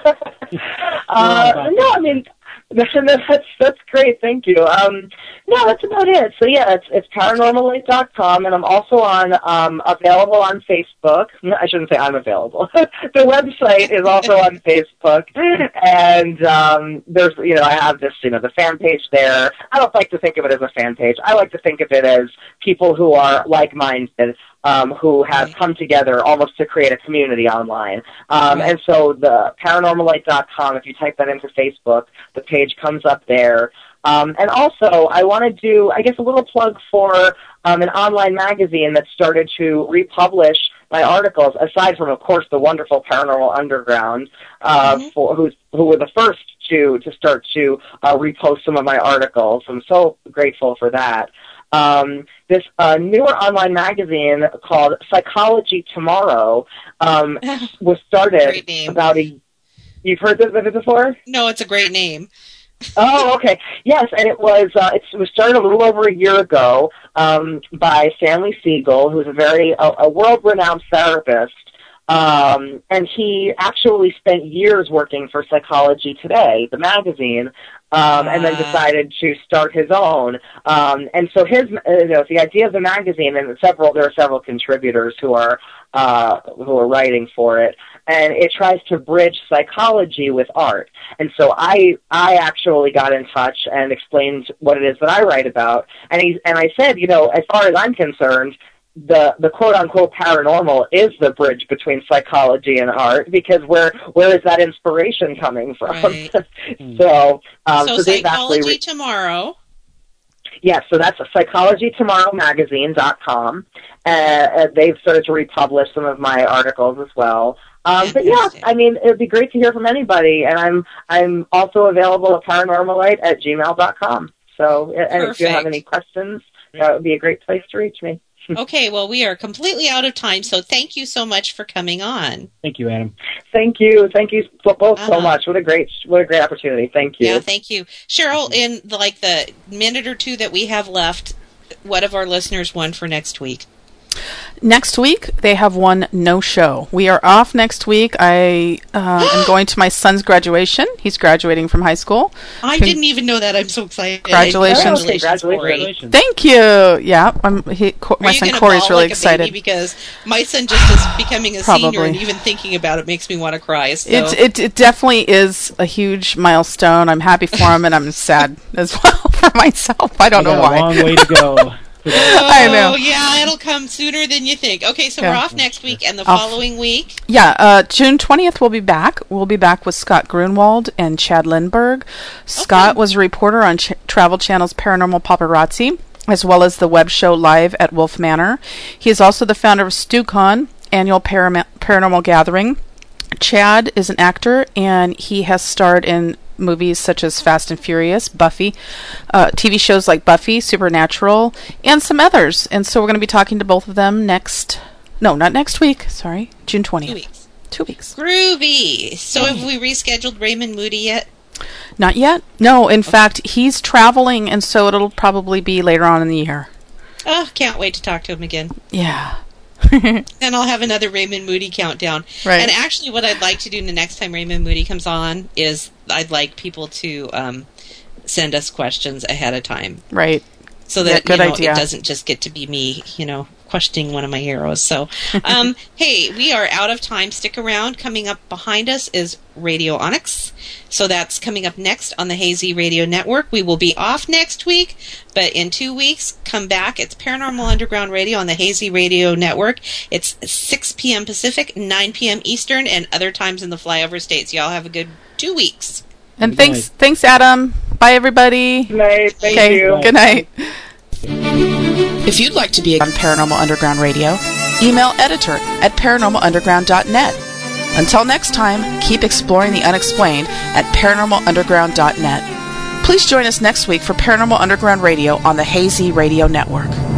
I mean, that's great. Thank you. No, that's about it. So yeah, it's paranormallight.com, and I'm also available on Facebook. I shouldn't say I'm available. The website is also on Facebook, and there's I have this the fan page there. I don't like to think of it as a fan page. I like to think of it as people who are like-minded. Who have come together almost to create a community online. And so the paranormallight.com, if you type that into Facebook, the page comes up there. And also, I want to do, I guess, a little plug for an online magazine that started to republish my articles, aside from, of course, the wonderful Paranormal Underground, who were the first to start to repost some of my articles. I'm so grateful for that. This newer online magazine called Psychology Tomorrow was started about You've heard of it before? No, it's a great name. Oh, okay. Yes, and it was started a little over a year ago by Stanley Siegel, who's a world-renowned therapist. And he actually spent years working for Psychology Today, the magazine, and then decided to start his own. And so the idea of the magazine, and there are several contributors who are writing for it, and it tries to bridge psychology with art. And so I actually got in touch and explained what it is that I write about. And I said, as far as I'm concerned, the quote-unquote paranormal is the bridge between psychology and art, because where is that inspiration coming from? Right. So Psychology Tomorrow. Yes, so that's psychologytomorrowmagazine.com. They've started to republish some of my articles as well. But yeah, I mean, it would be great to hear from anybody, and I'm also available at paranormallight@gmail.com. So, and if you have any questions, that would be a great place to reach me. Okay, well, we are completely out of time, so thank you so much for coming on. Thank you, Adam. Thank you both so much. What a great opportunity. Thank you. Yeah, thank you, Cheryl. In the minute or two that we have left, what have our listeners won for next week? Next week, they have one no-show. We are off next week. I am going to my son's graduation. He's graduating from high school. I didn't even know that. I'm so excited. Congratulations. Congratulations. Thank you. Yeah, my son Corey's really excited. Because my son just is becoming a senior, and even thinking about it makes me want to cry. So. It definitely is a huge milestone. I'm happy for him, and I'm sad as well for myself. I don't know why. A long way to go. I know. Oh, yeah, it'll come sooner than you think. Okay, so we're off next week, and the following week? Yeah, June 20th we'll be back. We'll be back with Scott Grunwald and Chad Lindberg. Scott was a reporter on Travel Channel's Paranormal Paparazzi, as well as the web show Live at Wolf Manor. He is also the founder of StuCon, annual paranormal gathering. Chad is an actor, and he has starred in movies such as Fast and Furious, Buffy, TV shows like Buffy, Supernatural, and some others. And so we're going to be talking to both of them not next week, sorry, June 20th. 2 weeks. Groovy. So have we rescheduled Raymond Moody yet? Not yet. No, in fact, he's traveling, and so it'll probably be later on in the year. Oh, can't wait to talk to him again. Yeah. Then I'll have another Raymond Moody countdown. Right. And actually what I'd like to do the next time Raymond Moody comes on is I'd like people to send us questions ahead of time. Right. So that good idea. It doesn't just get to be me, questioning one of my heroes. So, hey, we are out of time. Stick around. Coming up behind us is Radio Onyx. So that's coming up next on the Hazy Radio Network. We will be off next week, but in 2 weeks, come back. It's Paranormal Underground Radio on the Hazy Radio Network. It's 6 p.m. Pacific, 9 p.m. Eastern, and other times in the flyover states. Y'all have a good 2 weeks. And thanks, Adam. Bye, everybody. Good night. Thank you. Good night. If you'd like to be on Paranormal Underground Radio, email editor@paranormalunderground.net. Until next time, keep exploring the unexplained at paranormalunderground.net. Please join us next week for Paranormal Underground Radio on the Hazy Radio Network.